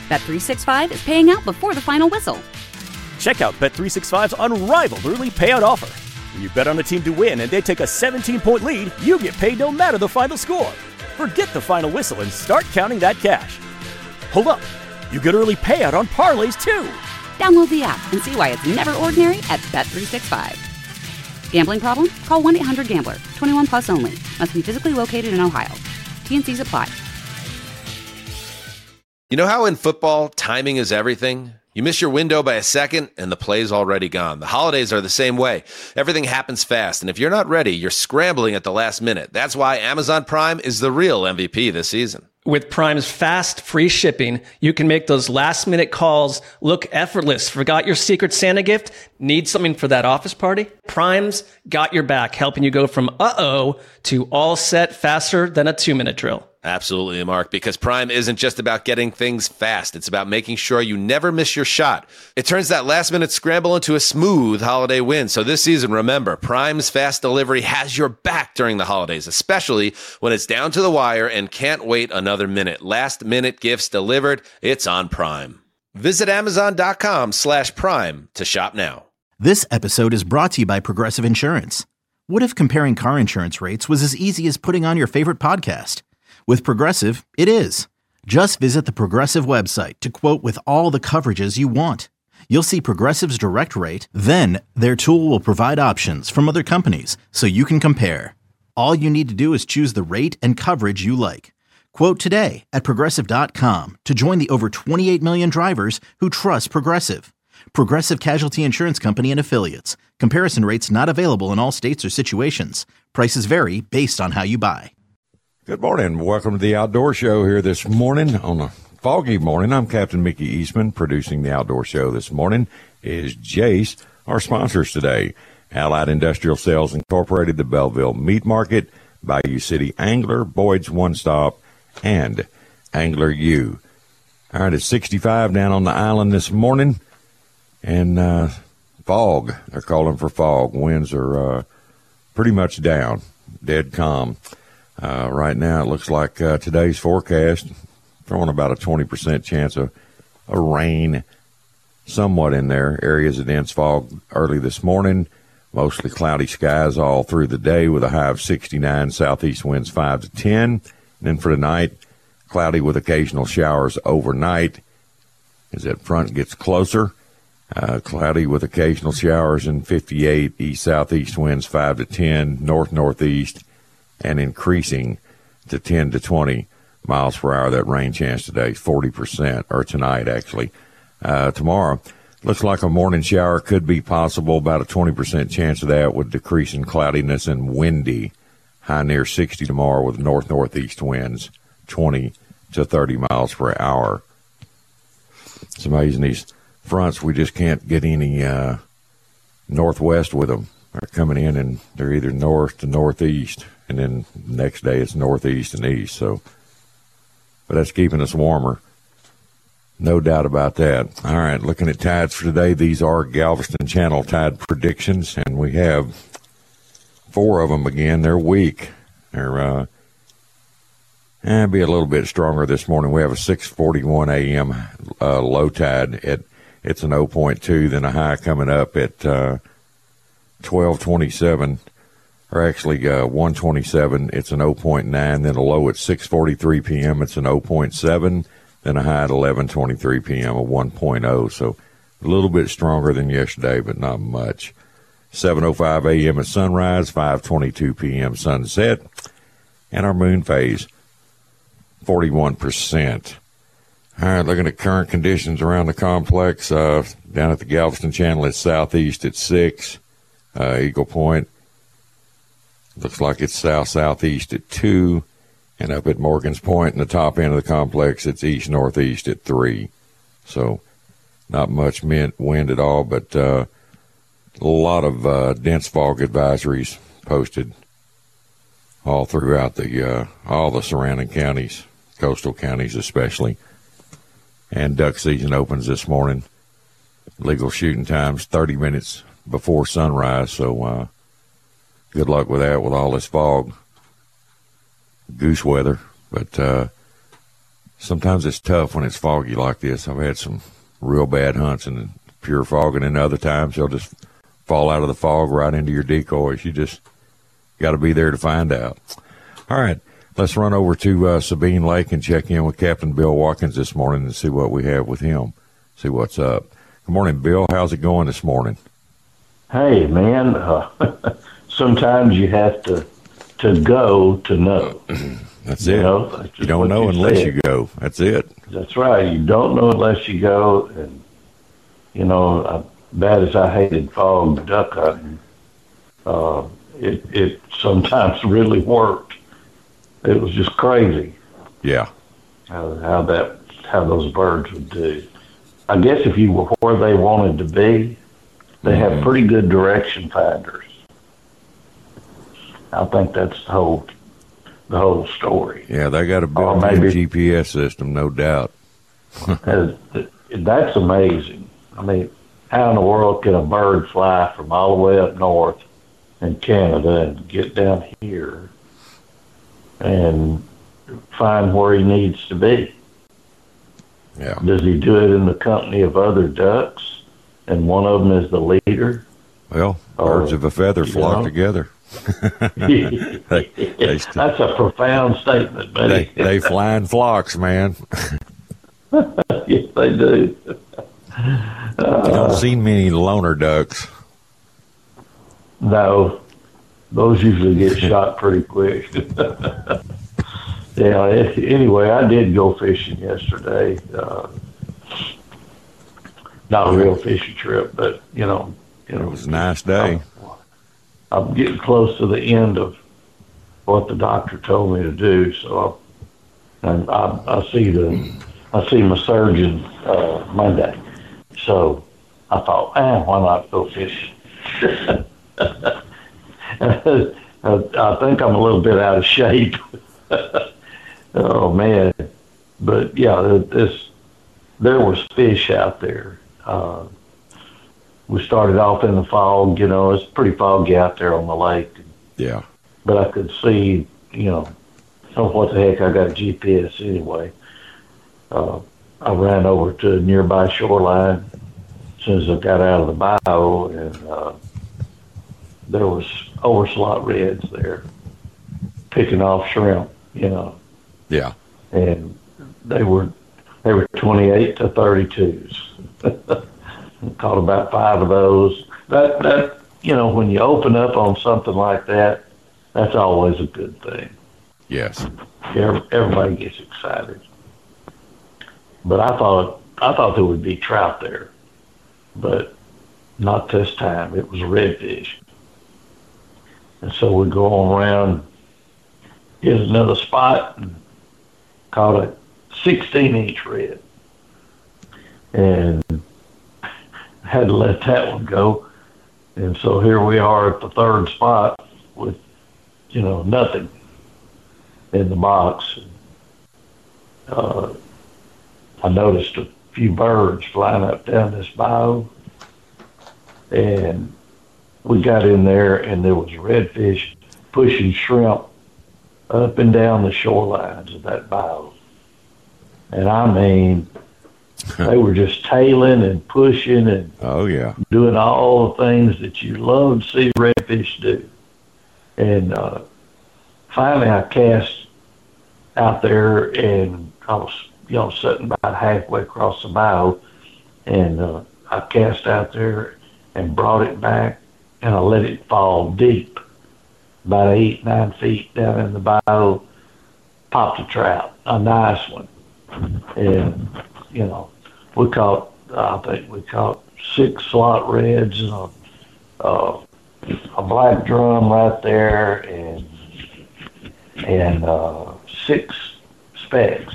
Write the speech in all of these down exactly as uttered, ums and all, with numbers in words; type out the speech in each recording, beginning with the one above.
Bet three sixty-five is paying out before the final whistle. Check out Bet three sixty-five's unrivaled early payout offer. When you bet on a team to win and they take a seventeen-point lead, you get paid no matter the final score. Forget the final whistle and start counting that cash. Hold up. You get early payout on parlays, too. Download the app and see why it's never ordinary at Bet three sixty-five. Gambling problem? Call one eight hundred gambler. twenty-one plus only. Must be physically located in Ohio. T N Cs apply. You know how in football, timing is everything? You miss your window by a second, and the play's already gone. The holidays are the same way. Everything happens fast, and if you're not ready, you're scrambling at the last minute. That's why Amazon Prime is the real M V P this season. With Prime's fast, free shipping, you can make those last-minute calls look effortless. Forgot your Secret Santa gift? Need something for that office party? Prime's got your back, helping you go from uh-oh to all set faster than a two-minute drill. Absolutely, Mark, because Prime isn't just about getting things fast. It's about making sure you never miss your shot. It turns that last-minute scramble into a smooth holiday win. So this season, remember, Prime's fast delivery has your back during the holidays, especially when it's down to the wire and can't wait another minute. Last-minute gifts delivered, it's on Prime. Visit Amazon.com slash Prime to shop now. This episode is brought to you by Progressive Insurance. What if comparing car insurance rates was as easy as putting on your favorite podcast? With Progressive, it is. Just visit the Progressive website to quote with all the coverages you want. You'll see Progressive's direct rate, then their tool will provide options from other companies so you can compare. All you need to do is choose the rate and coverage you like. Quote today at Progressive dot com to join the over twenty-eight million drivers who trust Progressive. Progressive Casualty Insurance Company and Affiliates. Comparison rates not available in all states or situations. Prices vary based on how you buy. Good morning. Welcome to the Outdoor Show here this morning on a foggy morning. I'm Captain Mickey Eastman. Producing the Outdoor Show this morning is Jace. Our sponsors today, Allied Industrial Sales Incorporated, the Belleville Meat Market, Bayou City Angler, Boyd's One Stop, and Angler U. All right, it's sixty-five down on the island this morning, and uh, fog. They're calling for fog. Winds are uh, pretty much down, dead calm. Uh, right now, it looks like uh, today's forecast throwing about a twenty percent chance of a rain somewhat in there. Areas of dense fog early this morning. Mostly cloudy skies all through the day with a high of sixty-nine. Southeast winds five to ten. And then for tonight, cloudy with occasional showers overnight. As that front gets closer, uh, cloudy with occasional showers in fifty-eight. East-southeast winds five to ten. North-northeast. And increasing to ten to twenty miles per hour. That rain chance today, forty percent, or tonight, actually. Uh, tomorrow, looks like a morning shower could be possible, about a twenty percent chance of that with decreasing cloudiness and windy. High near sixty tomorrow with north-northeast winds, twenty to thirty miles per hour. It's amazing, these fronts, we just can't get any uh, northwest with them. They're coming in, and they're either north to northeast. And then next day it's northeast and east. So, but that's keeping us warmer. No doubt about that. All right, looking at tides for today. These are Galveston Channel tide predictions, and we have four of them again. They're weak. They're uh, eh, be a little bit stronger this morning. We have a six forty-one a.m. Uh, low tide. At it's an oh point two. Then a high coming up at uh, twelve twenty-seven. Or actually uh, one twenty-seven, it's an oh point nine, then a low at six forty-three p.m., it's an oh point seven, then a high at eleven twenty-three p.m., a one point oh, so a little bit stronger than yesterday, but not much. seven oh five a.m. at sunrise, five twenty-two p.m. sunset, and our moon phase, forty-one percent. All right, looking at current conditions around the complex, uh, down at the Galveston Channel, it's southeast at six, uh, Eagle Point. Looks like it's south-southeast at two, and up at Morgan's Point in the top end of the complex, it's east-northeast at three. So not much wind at all, but uh, a lot of uh, dense fog advisories posted all throughout the uh, all the surrounding counties, coastal counties especially. And duck season opens this morning. Legal shooting times thirty minutes before sunrise, so uh, good luck with that with all this fog. Goose weather, but uh, sometimes it's tough when it's foggy like this. I've had some real bad hunts in the pure fog, and then other times they'll just fall out of the fog right into your decoys. You just got to be there to find out. All right, let's run over to uh, Sabine Lake and check in with Captain Bill Watkins this morning and see what we have with him, see what's up. Good morning, Bill. How's it going this morning? Hey, man, uh, sometimes you have to to go to know. That's you it. Know? That's you don't know you unless said. you go. That's it. That's right. You don't know unless you go. And, you know, uh, bad as I hated fog duck hunting, uh, it, it sometimes really worked. It was just crazy. Yeah. How, how that, how those birds would do. I guess if you were where they wanted to be, they mm-hmm. have pretty good direction finders. I think that's the whole, the whole story. Yeah, they got a Or built-in maybe- G P S system, no doubt. Uh, That's amazing. I mean, how in the world can a bird fly from all the way up north in Canada and get down here and find where he needs to be? Yeah. Does he do it in the company of other ducks, and one of them is the leader? Well, Or, birds of a feather you flock know. together. they, they, st- That's a profound statement, buddy. they, they fly in flocks, man. Yes, they do. You don't see many loner ducks. No, those usually get shot pretty quick. Yeah. it- Anyway, I did go fishing yesterday. Uh, not a real fishing trip, but you know, you It know, was a nice day. I'm getting close to the end of what the doctor told me to do, so I, and I, I see the I see my surgeon uh, Monday. So I thought, ah, why not go fishing? I, I think I'm a little bit out of shape. Oh man, but yeah, this there was fish out there. Uh, we started off in the fog. You know, it's pretty foggy out there on the lake. Yeah. But I could see, you know, oh, what the heck, I got a G P S anyway. Uh, I ran over to a nearby shoreline as soon as I got out of the bayou, and uh, there was overslot reds there picking off shrimp, you know, Yeah. and they were they were twenty-eight to thirty-twos. Caught about five of those. That that you know, when you open up on something like that, that's always a good thing. Yes. Everybody gets excited. But I thought I thought there would be trout there, but not this time. It was redfish. And so we go on around, hit another spot, and caught a sixteen-inch red. And had to let that one go. And so here we are at the third spot with, you know, nothing in the box. Uh, I noticed a few birds flying up down this bayou, and we got in there, and there was redfish pushing shrimp up and down the shorelines of that bayou. And I mean, they were just tailing and pushing and Oh, yeah. doing all the things that you love to see redfish do. And uh, finally I cast out there, and I was, you know, sitting about halfway across the bayou, and uh, I cast out there and brought it back, and I let it fall deep, about eight, nine feet down in the bayou, popped a trout, a nice one. And, you know, we caught, I think we caught six slot reds and a, uh, a black drum right there, and and uh, six specks.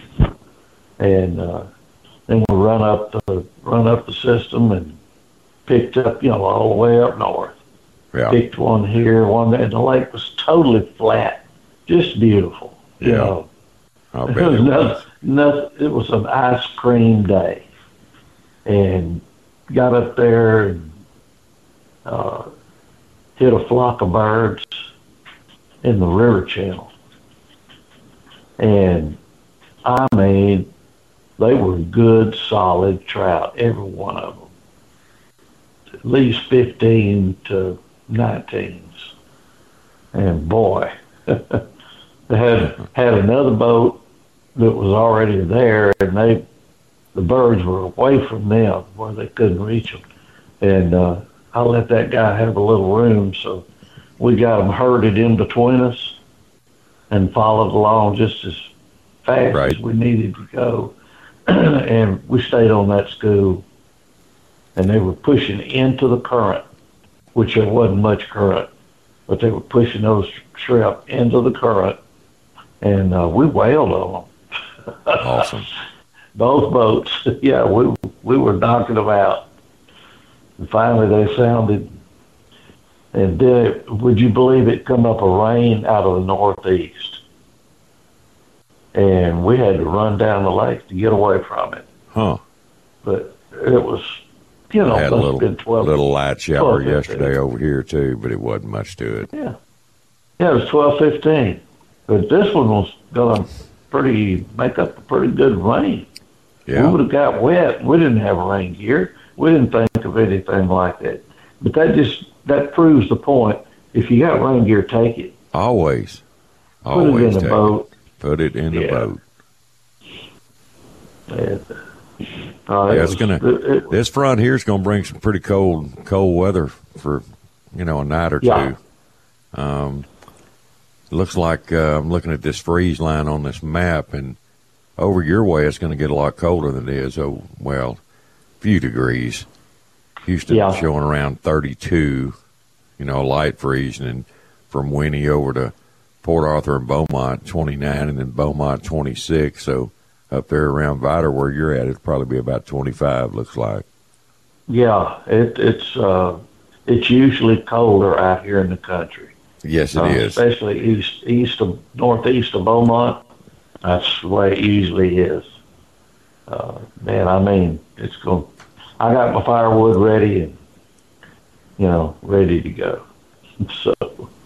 And uh, then we run up the run up the system and picked up, you know, all the way up north. Yeah. Picked one here, one there, and the lake was totally flat, just beautiful. You Yeah. know, I'll it bet was it nothing, was. nothing. It was an ice cream day, and got up there and uh, hit a flock of birds in the river channel, and I mean, they were good, solid trout, every one of them. At least fifteen to nineteens. And boy, they had had another boat that was already there, and they the birds were away from them where they couldn't reach them. And uh, I let that guy have a little room, so we got them herded in between us and followed along just as fast right. as we needed to go. And we stayed on that school, and they were pushing into the current, which there wasn't much current, but they were pushing those shrimp into the current, and uh, we wailed on them. Awesome. Both boats, yeah, we we were knocking them out. And finally they sounded, and then it, would you believe it come up a rain out of the northeast? And we had to run down the lake to get away from it. Huh. But it was, you know, I had a must little, have been twelve. little light shower twelve, yesterday over here, too, but it wasn't much to it. Yeah. Yeah, it was twelve fifteen. But this one was going to pretty make up a pretty good rain. Yeah. We would have got wet. We didn't have rain gear. We didn't think of anything like that. But that just, that proves the point. If you got rain gear, take it. Always. Put Always it in the take boat. it. Put it in the Yeah. boat. And, uh, Yeah, it it's was- gonna. it- it- This front here is gonna bring some pretty cold, cold weather for, you know, a night or Yeah. two. Um, looks like uh, I'm looking at this freeze line on this map, and over your way, it's going to get a lot colder than it is. Oh, well, a few degrees. Houston Yeah. showing around thirty-two. You know, light freeze, and then from Winnie over to Port Arthur and Beaumont, twenty-nine, and then Beaumont, twenty-six. So up there around Vidor, where you're at, it'll probably be about twenty-five, looks like. Yeah, it, it's uh, it's usually colder out here in the country. Yes, it uh, is. Especially east, east of northeast of Beaumont. That's the way it usually is. Uh, man, I mean, it's going. I got my firewood ready and you know ready to go. So,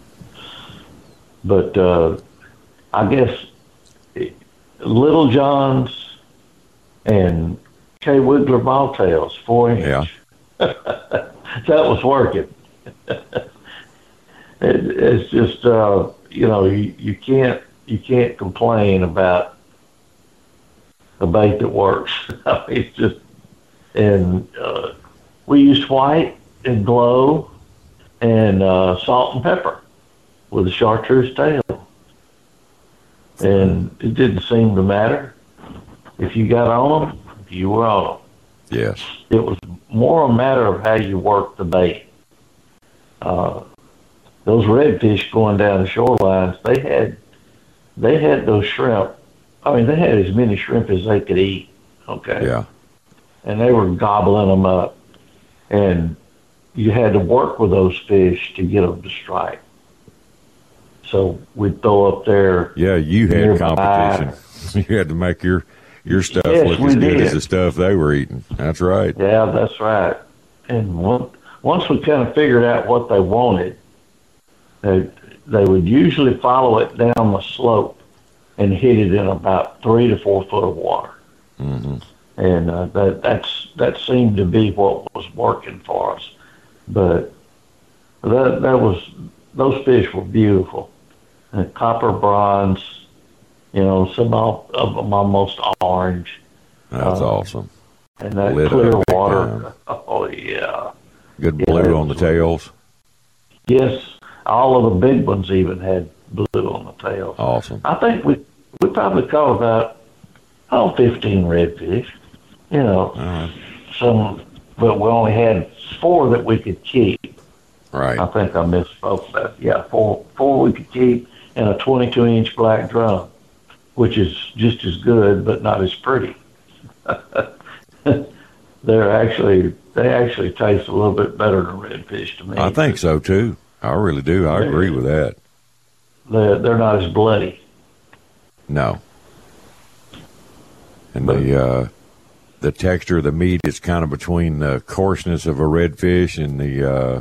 but uh, I guess it, Little John's and K. Wiggler bobtails, four inch. Yeah. That was working. it, it's just uh, you know you, you can't you can't complain about a bait that works. I mean, it's just and uh, we used white and glow and uh, salt and pepper with a chartreuse tail, and it didn't seem to matter if you got on them. You were on them. Yes. It was more a matter of how you worked the bait. Uh, those redfish going down the shorelines, they had they had those shrimp. I mean, they had as many shrimp as they could eat. Okay. Yeah. And they were gobbling them up, and you had to work with those fish to get them to strike. So we'd throw up there. Yeah, you had nearby. competition. You had to make your your stuff Yes, look we as good did. as the stuff they were eating. That's right. Yeah, that's right. And one, once we kind of figured out what they wanted, they they would usually follow it down the slope and hit it in about three to four foot of water. Mm-hmm. And uh, that that's that seemed to be what was working for us. But that that was those fish were beautiful, and copper bronze, you know, some of them almost orange. That's uh, awesome. And that Lit clear up big water. time. Oh yeah. Good Yeah, blue it on the was- tails. Yes, all of the big ones even had blue on the tails. Awesome. I think we we probably caught about oh fifteen redfish. You know, All right. some, but we only had four that we could keep. Right. I think I misspoke that. Yeah, four four we could keep in a twenty-two inch black drum, which is just as good but not as pretty. They're actually they actually taste a little bit better than redfish to me. I think so too. I really do. I agree with that. They're they're not as bloody. No. And the uh, the texture of the meat is kind of between the coarseness of a redfish and the uh,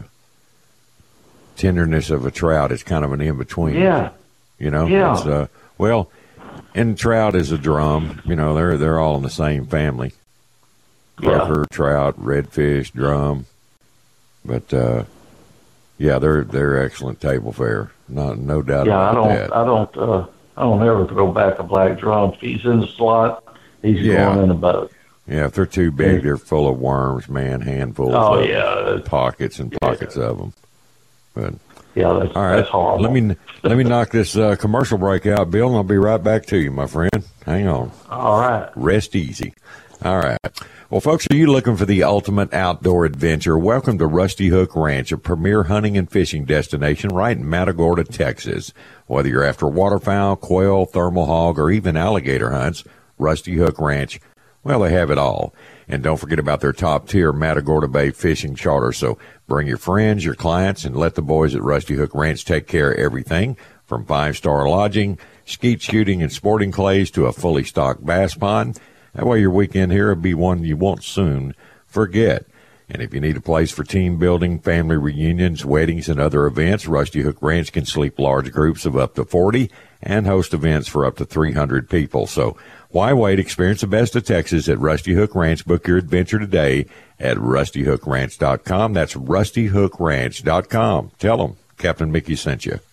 tenderness of a trout. It's kind of an in between. Yeah. You know. Yeah. It's, uh, well, And trout is a drum. You know, they're they're all in the same family. Croaker, yeah. Trout, redfish, drum. But uh, yeah, they're they're excellent table fare. Not no doubt yeah, about that. that. Yeah, I don't. I don't. Uh, I don't ever throw back a black drum. If he's in the slot, he's yeah. going in the boat. Yeah, if they're too big, they're full of worms, man. Handfuls. Oh of yeah, pockets and pockets yeah. of them. But yeah, that's all right. That's horrible. Let me let me knock this uh, commercial break out, Bill, and I'll be right back to you, my friend. Hang on. All right. Rest easy. All right. Well, folks, are you looking for the ultimate outdoor adventure? Welcome to Rusty Hook Ranch, a premier hunting and fishing destination right in Matagorda, Texas. Whether you're after waterfowl, quail, thermal hog, or even alligator hunts, Rusty Hook Ranch, well, they have it all. And don't forget about their top-tier Matagorda Bay fishing charter. So bring your friends, your clients, and let the boys at Rusty Hook Ranch take care of everything from five-star lodging, skeet shooting and sporting clays to a fully stocked bass pond. That way your weekend here will be one you won't soon forget. And if you need a place for team building, family reunions, weddings, and other events, Rusty Hook Ranch can sleep large groups of up to forty and host events for up to three hundred people. So why wait? Experience the best of Texas at Rusty Hook Ranch. Book your adventure today at rusty hook ranch dot com. That's rusty hook ranch dot com. Tell them Captain Mickey sent you.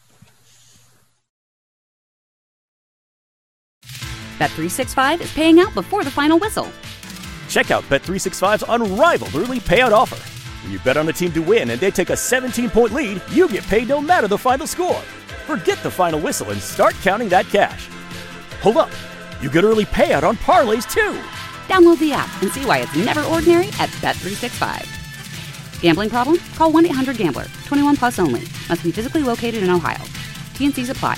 Bet three sixty-five is paying out before the final whistle. Check out Bet three sixty-five's unrivaled early payout offer. When you bet on a team to win and they take a seventeen-point lead, you get paid no matter the final score. Forget the final whistle and start counting that cash. Hold up. You get early payout on parlays, too. Download the app and see why it's never ordinary at Bet three sixty-five. Gambling problem? Call one eight hundred gambler. twenty-one plus only. Must be physically located in Ohio. T and C's apply.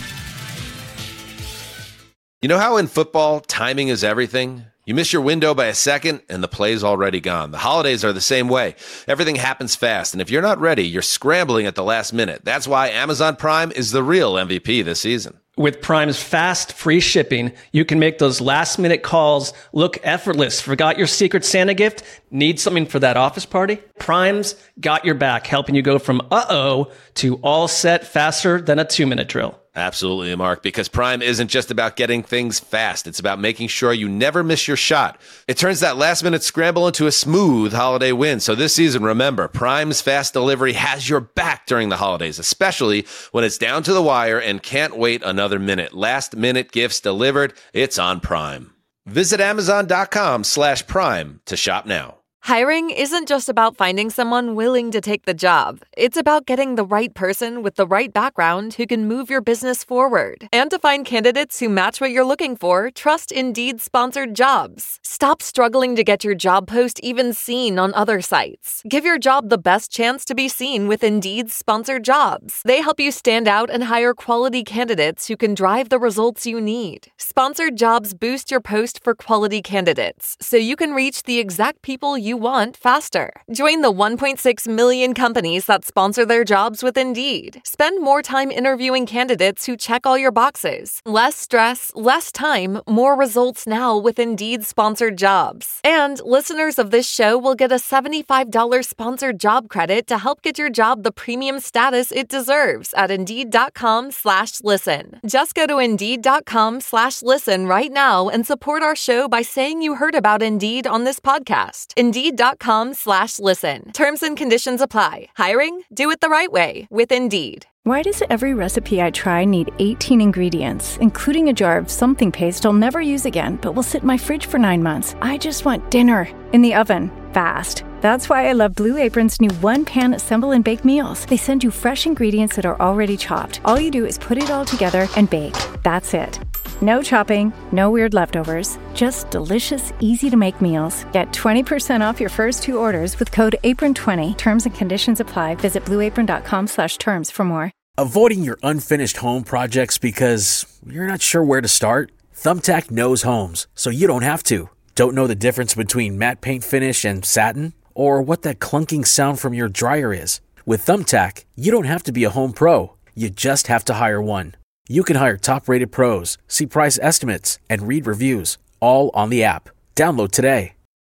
You know how in football, timing is everything? You miss your window by a second, and the play's already gone. The holidays are the same way. Everything happens fast, and if you're not ready, you're scrambling at the last minute. That's why Amazon Prime is the real M V P this season. With Prime's fast, free shipping, you can make those last-minute calls look effortless. Forgot your Secret Santa gift? Need something for that office party? Prime's got your back, helping you go from uh-oh to all set faster than a two-minute drill. Absolutely, Mark, because Prime isn't just about getting things fast. It's about making sure you never miss your shot. It turns that last-minute scramble into a smooth holiday win. So this season, remember, Prime's fast delivery has your back during the holidays, especially when it's down to the wire and can't wait another minute. Last-minute gifts delivered. It's on Prime. Visit amazon.com slash prime to shop now. Hiring isn't just about finding someone willing to take the job. It's about getting the right person with the right background who can move your business forward. And to find candidates who match what you're looking for, trust Indeed sponsored jobs. Stop struggling to get your job post even seen on other sites. Give your job the best chance to be seen with Indeed sponsored jobs. They help you stand out and hire quality candidates who can drive the results you need. Sponsored jobs boost your post for quality candidates, so you can reach the exact people you want faster. Join the one point six million companies that sponsor their jobs with Indeed. Spend more time interviewing candidates who check all your boxes. Less stress, less time, more results now with Indeed sponsored jobs. And listeners of this show will get a seventy-five dollars sponsored job credit to help get your job the premium status it deserves at Indeed.com slash listen. Just go to Indeed.com slash listen right now and support our show by saying you heard about Indeed on this podcast. Indeed.com slash listen. Terms and conditions apply. Hiring? Do it the right way with Indeed. Why does every recipe I try need eighteen ingredients, including a jar of something paste I'll never use again, but will sit in my fridge for nine months? I just want dinner in the oven, fast. That's why I love Blue Apron's new one-pan assemble and bake meals. They send you fresh ingredients that are already chopped. All you do is put it all together and bake. That's it. No chopping, no weird leftovers, just delicious, easy-to-make meals. Get twenty percent off your first two orders with code apron twenty. Terms and conditions apply. Visit blueapron.com slash terms for more. Avoiding your unfinished home projects because you're not sure where to start? Thumbtack knows homes, so you don't have to. Don't know the difference between matte paint finish and satin? Or what that clunking sound from your dryer is? With Thumbtack, you don't have to be a home pro. You just have to hire one. You can hire top-rated pros, see price estimates, and read reviews, all on the app. Download today.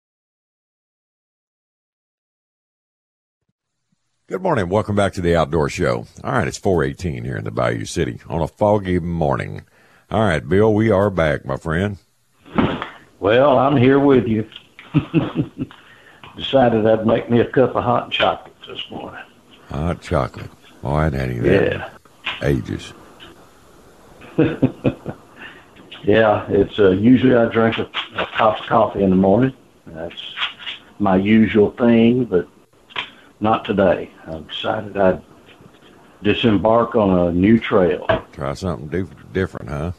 Good morning. Welcome back to the Outdoor Show. All right, it's four eighteen here in the Bayou City on a foggy morning. All right, Bill, we are back, my friend. Well, I'm here with you. Decided I'd make me a cup of hot chocolate this morning. Hot chocolate. Oh, I hadn't had any of that Yeah. in ages. Yeah, it's uh, usually I drink a, a cup of coffee in the morning. That's my usual thing, but not today. I decided I'd disembark on a new trail. Try something do- different, huh?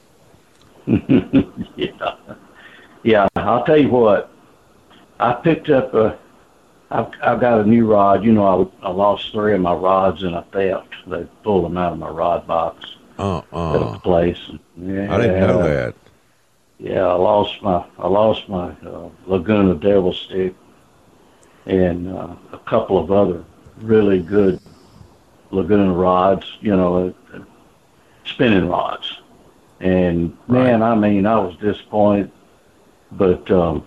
yeah. Yeah, I'll tell you what. I picked up a, I've, I've got a new rod. You know, I, I lost three of my rods in a theft. They pulled them out of my rod box Uh-uh. at a place. Yeah, I didn't know that. Yeah, I lost my I lost my uh, Laguna Devil stick and uh, a couple of other really good Laguna rods. You know, uh, spinning rods. And man, right. I mean, I was disappointed. But um,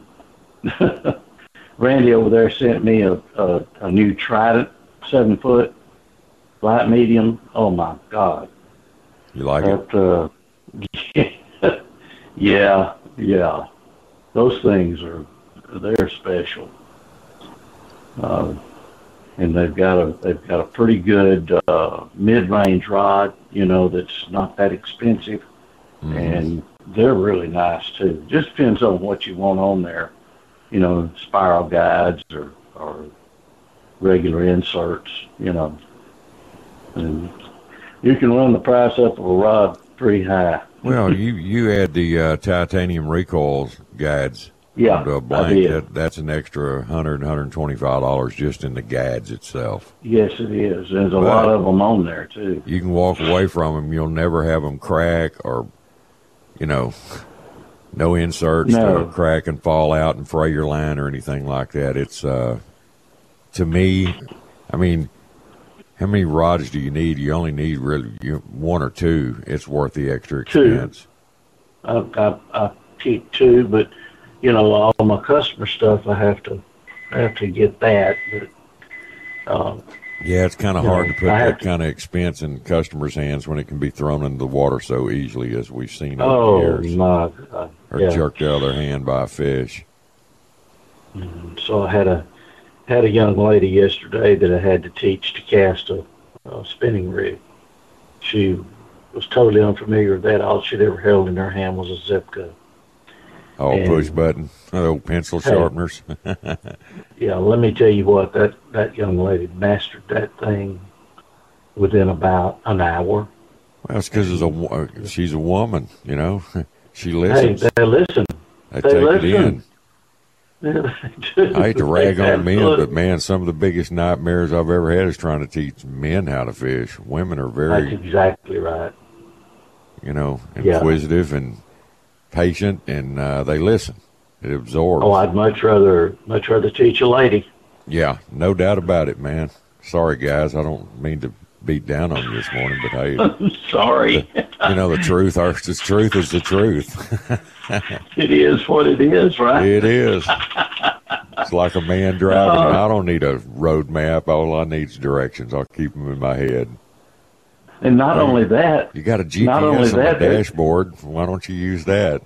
Randy over there sent me a, a, a new Trident, seven foot, light medium. Oh my God! You like that, it? Uh, yeah, yeah. Those things are they're special, uh, and they've got a they've got a pretty good uh, mid range rod. You know, that's not that expensive, mm-hmm. and they're really nice too. Just depends on what you want on there. You know, spiral guides or, or regular inserts, you know. And you can run the price up of a rod pretty high. Well, you, you add the uh, titanium recoils guides yeah, to a blank. I did. That, that's an extra one hundred dollars, one hundred twenty-five dollars just in the guides itself. Yes, it is. There's a but lot of them on there, too. You can walk away from them. You'll never have them crack or, you know, no inserts no. to crack and fall out and fray your line or anything like that. It's, uh, to me, I mean, how many rods do you need? You only need really you, one or two. It's worth the extra expense. Two. I, I, I keep two, but, you know, all my customer stuff, I have to I have to get that. But, um, yeah, it's kind of hard know, to put I that kind of expense in customers' hands when it can be thrown into the water so easily as we've seen over oh, the years. my God. Or yeah. jerked out of their hand by a fish. Mm-hmm. So I had a had a young lady yesterday that I had to teach to cast a, a spinning rig. She was totally unfamiliar with that. All she'd ever held in her hand was a Zipco. Oh, and, push button, old pencil hey, sharpeners. Yeah, let me tell you what, that, that young lady mastered that thing within about an hour. Well, it's because a, she's a woman, you know. She listens. Hey, they listen. They, they take listen. it in. Yeah, they do. I hate to rag they on men, look. but man, some of the biggest nightmares I've ever had is trying to teach men how to fish. Women are very, that's exactly right. You know, inquisitive yeah. and patient, and uh, they listen. It absorbs. Oh, I'd much rather much rather teach a lady. Yeah, no doubt about it, man. Sorry, guys, I don't mean to beat down on you this morning, but hey, sorry. The, you know the truth. Our the truth is the truth. It is what it is, right? It is. It's like a man driving. Uh, I don't need a road map. All I need is directions. I'll keep them in my head. And not um, only that, you got a G P S on the dashboard. Why don't you use that?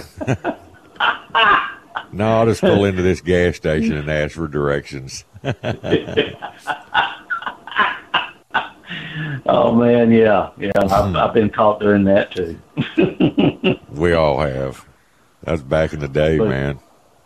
No, I'll just pull into this gas station and ask for directions. Oh man, yeah, yeah. I've, I've been caught doing that too. We all have. That's back in the day, but, man.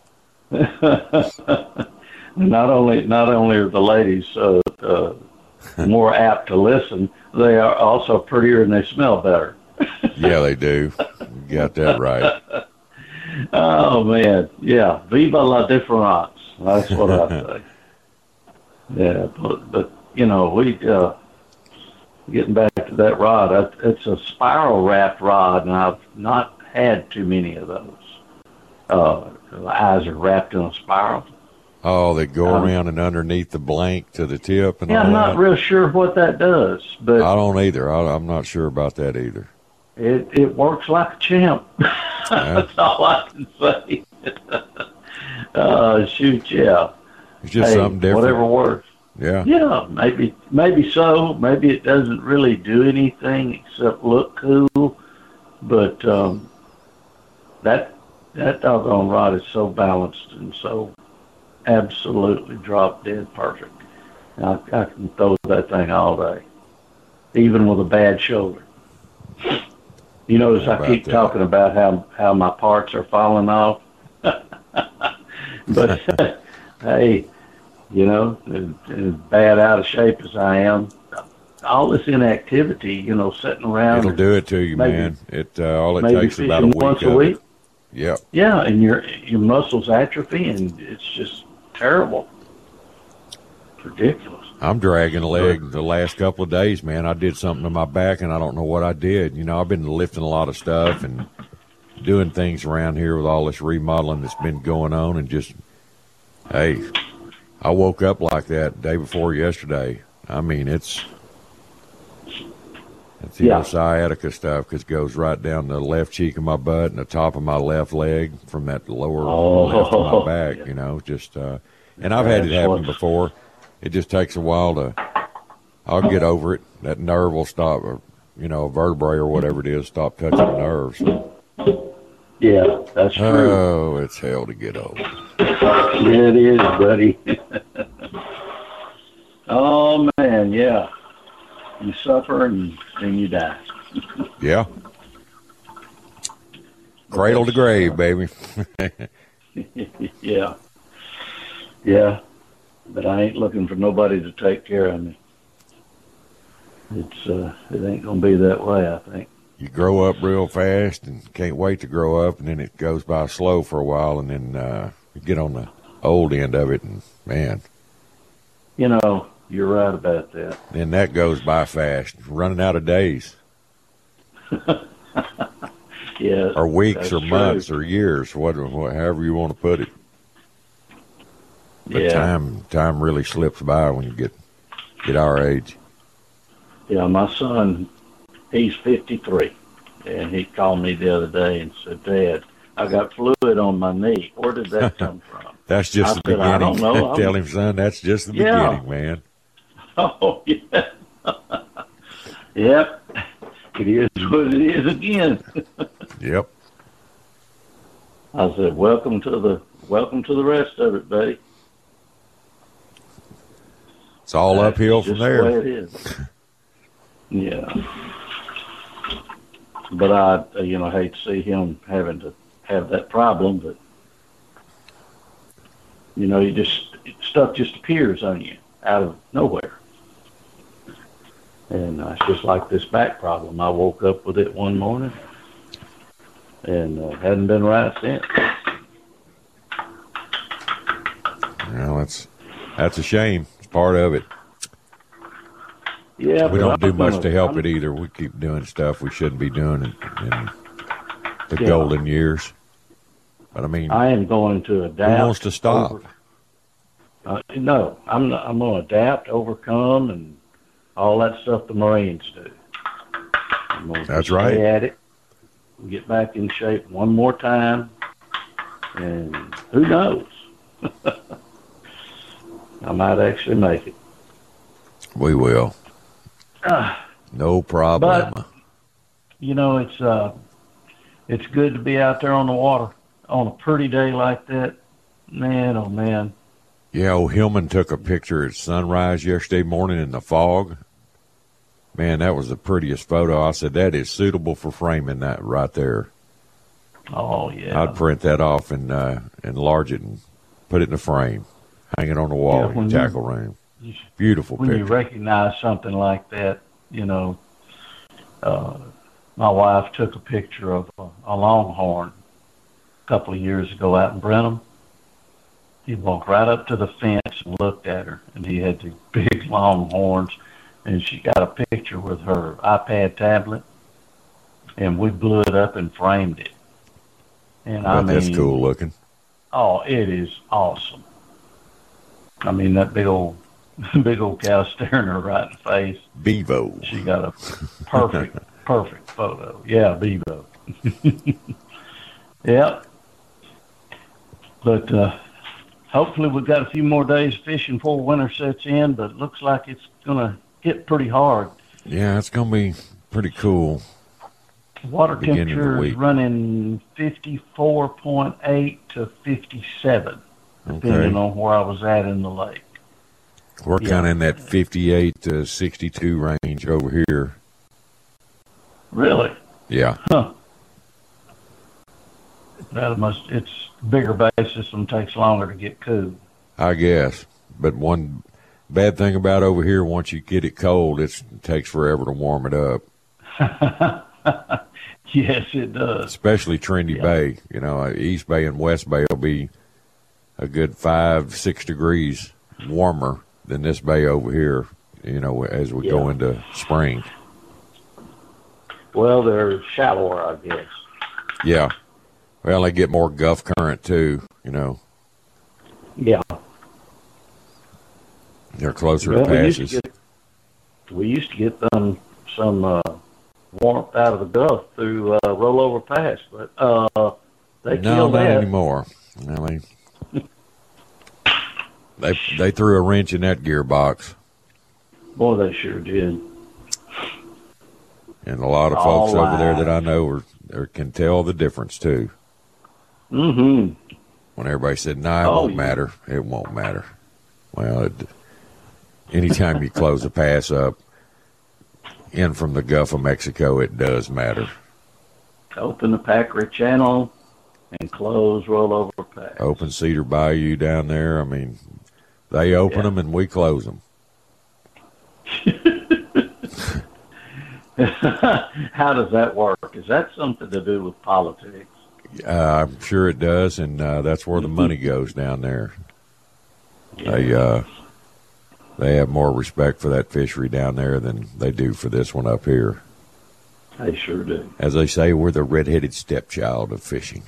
Not only, not only are the ladies uh, uh, more apt to listen, they are also prettier and they smell better. Yeah, they do. You got that right. Oh man, yeah. Viva la difference. That's what I say. Yeah, but, but you know, we uh, getting back to that rod. It's a spiral wrapped rod, and I've not had too many of those. Uh, the eyes are wrapped in a spiral. Oh, they go um, around and underneath the blank to the tip, and yeah, all I'm not that. real sure what that does, but I don't either. I, I'm not sure about that either. It it works like a champ. Yeah. That's all I can say. uh, shoot, yeah. It's just hey, something different. Whatever works. Yeah. Yeah, maybe maybe so. Maybe it doesn't really do anything except look cool. But um, that that doggone rod is so balanced and so absolutely drop dead perfect. I, I can throw that thing all day, even with a bad shoulder. You notice I keep that? talking about how, how my parts are falling off. But, hey, you know, as bad out of shape as I am, all this inactivity, you know, sitting around. It'll do it to you, maybe, man. It uh, all it takes is about a week once of a week. It. Yep. Yeah, and your your muscles atrophy, and it's just terrible. It's ridiculous. I'm dragging a leg the last couple of days, man. I did something to my back, and I don't know what I did. You know, I've been lifting a lot of stuff and doing things around here with all this remodeling that's been going on, and just, hey, I woke up like that day before yesterday. I mean, it's it's the yeah. sciatica stuff, because it goes right down the left cheek of my butt and the top of my left leg from that lower oh, left of my back, yeah. you know, just, uh, and I've had it happen before. It just takes a while to, I'll get over it. That nerve will stop, or, you know, a vertebrae or whatever it is, stop touching the nerves. Yeah, that's true. Oh, it's hell to get over. Yeah, it is, buddy. Oh, man, yeah. You suffer and then you die. Yeah. Cradle to grave, baby. Yeah. Yeah. But I ain't looking for nobody to take care of me. It's uh, it ain't gonna be that way, I think. You grow up real fast and can't wait to grow up, and then it goes by slow for a while, and then uh, you get on the old end of it, and man. You know, you're right about that. And that goes by fast, running out of days. Yeah. Or weeks, or true. months, or years, what, what, however you want to put it. But yeah. time time really slips by when you get get our age. Yeah, my son, he's fifty-three, and he called me the other day and said, "Dad, I got fluid on my knee. Where did that come from?" That's just I the said, beginning. I don't know. Tell him, son, that's just the yeah. beginning, man. Oh, yeah. Yep. It is what it is again. Yep. I said, welcome to the welcome to the rest of it, buddy. It's all That's uphill just from there. The way it is. Yeah. But I, uh, you know, hate to see him having to have that problem, but, you know, you just, stuff just appears on you out of nowhere. And uh, it's just like this back problem. I woke up with it one morning and uh, hadn't been right since. Well, that's, that's a shame. It's part of it. Yeah, we don't do much gonna, to help I'm, it either. We keep doing stuff we shouldn't be doing in, in the yeah. golden years. But I mean, I am going to adapt. Who wants to stop? Over, uh, no, I'm not, I'm going to adapt, overcome, and all that stuff the Marines do. I'm going to That's stay right. at it, get back in shape one more time, and who knows? I might actually make it. We will. Uh, no problem. But, you know, it's uh, it's good to be out there on the water on a pretty day like that. Man, oh, man. Yeah, old Hillman took a picture at sunrise yesterday morning in the fog. Man, that was the prettiest photo. I said, that is suitable for framing that right there. Oh, yeah. I'd print that off and uh, enlarge it and put it in a frame, hang it on the wall yeah, in the tackle you, room. Beautiful when picture. When you recognize something like that, you know, uh, my wife took a picture of a, a longhorn a couple of years ago out in Brenham. He walked right up to the fence and looked at her, and he had these big long horns, and she got a picture with her iPad tablet, and we blew it up and framed it. And I, I mean, that's cool looking. Oh, it is awesome. I mean, that big old, big old cow staring her right in the face. Bevo. She got a perfect, perfect photo. Yeah, Bevo. Yeah. But uh, hopefully we've got a few more days fishing before winter sets in, but it looks like it's going to hit pretty hard. Yeah, it's going to be pretty cool. Water beginning of the temperature is week? running fifty-four point eight to fifty-seven, depending Okay. on where I was at in the lake. We're Yeah. kind of in that fifty-eight to sixty-two range over here. Really? Yeah. Huh. That must, it's bigger base system, takes longer to get cool. I guess. But one bad thing about over here, once you get it cold, it's, it takes forever to warm it up. Yes, it does. Especially Trinity Yeah. Bay. You know, East Bay and West Bay will be a good five, six degrees warmer than this bay over here, you know, as we go Yeah. into spring. Well, they're shallower, I guess. Yeah. Well, they get more Gulf current, too, you know. Yeah. They're closer Well, to we used to passes. get, we used to get them some uh, warmth out of the Gulf through uh, Rollover Pass, but uh, they No, killed not that. anymore. No, they, they, they threw a wrench in that gearbox. Boy, they sure did. And a lot of All folks over there right. that I know are, are, can tell the difference, too. Mm-hmm. When everybody said, no, it Oh, won't yeah. matter. It won't matter. Well, it, anytime you close a pass up in from the Gulf of Mexico, it does matter. Open the Packard Channel and close Rollover Pass. Open Cedar Bayou down there, I mean, they open Yeah. them and we close them. How does that work? Is that something to do with politics? Uh, I'm sure it does, and uh, that's where the money goes down there. They uh, they have more respect for that fishery down there than they do for this one up here. They sure do. As they say, we're the redheaded stepchild of fishing.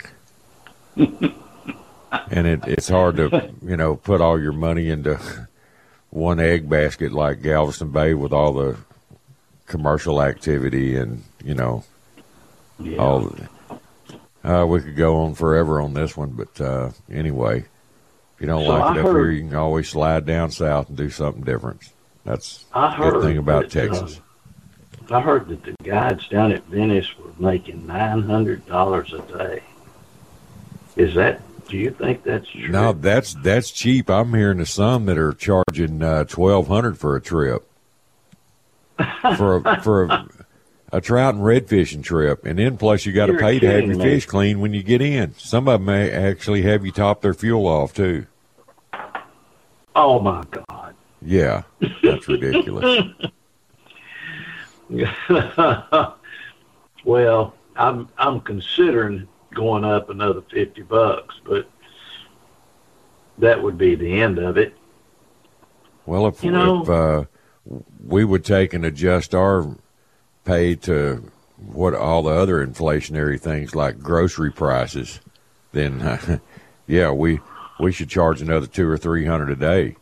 And it, it's hard to, you know, put all your money into one egg basket like Galveston Bay with all the commercial activity and, you know, Yeah. all the, uh, we could go on forever on this one, but uh, anyway, if you don't So like I it up heard- here, you can always slide down south and do something different. That's I a good heard thing about that, uh, Texas. I heard that the guides down at Venice were making nine hundred dollars a day. Is that? Do you think that's true? No, that's that's cheap. I'm hearing of some that are charging uh, twelve hundred for a trip, for a, for a, a trout and red fishing trip, and then plus you got to You're pay to have kidding your me. fish clean when you get in. Some of them may actually have you top their fuel off too. Oh my God! Yeah, that's ridiculous. Well, I'm I'm considering going up another fifty bucks, but that would be the end of it. Well, if, You know- if uh, we would take and adjust our pay to what all the other inflationary things like grocery prices, then uh, yeah, we we should charge another two or three hundred a day.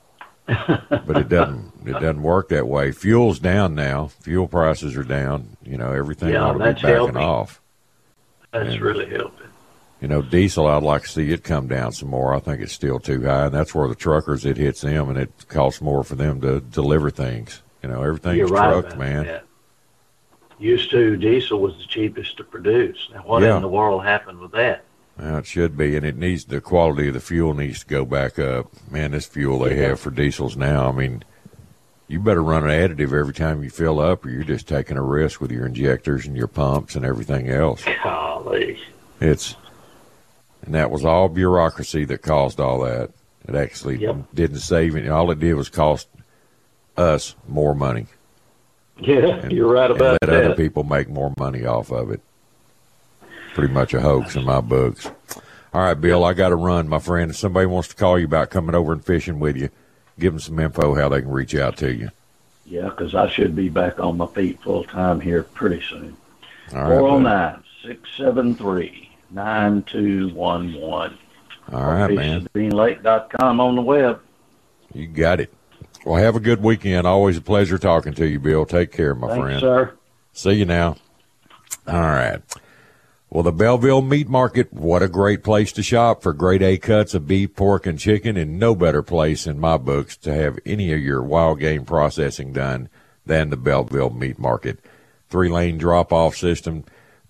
But it doesn't it doesn't work that way. Fuel's down now. Fuel prices are down. You know, everything Yeah, ought to be that's backing helping. off. That's And- really helping. You know, diesel, I'd like to see it come down some more. I think it's still too high, and that's where the truckers, it hits them, and it costs more for them to deliver things. You know, everything's You're right trucked, about man. that. Used to, diesel was the cheapest to produce. Now, what Yeah. in the world happened with that? Well, it should be, and it needs the quality of the fuel needs to go back up. Man, this fuel they Yeah. have for diesels now, I mean, you better run an additive every time you fill up, or you're just taking a risk with your injectors and your pumps and everything else. Golly. It's and that was all bureaucracy that caused all that. It actually Yep. didn't save any. All it did was cost us more money. Yeah, And, you're right and about let other that. people make more money off of it. Pretty much a hoax in my books. All right, Bill, I got to run, my friend. If somebody wants to call you about coming over and fishing with you, give them some info how they can reach out to you. Yeah, because I should be back on my feet full time here pretty soon. All right, four oh buddy. nine, six seven three, nine two one one. All right, man. fish sabine lake dot com on the web. You got it. Well, have a good weekend. Always a pleasure talking to you, Bill. Take care, my Thanks, friend. sir. See you now. All right. Well, the Belleville Meat Market, what a great place to shop for grade A cuts of beef, pork, and chicken, and no better place in my books to have any of your wild game processing done than the Belleville Meat Market. Three-lane drop-off system,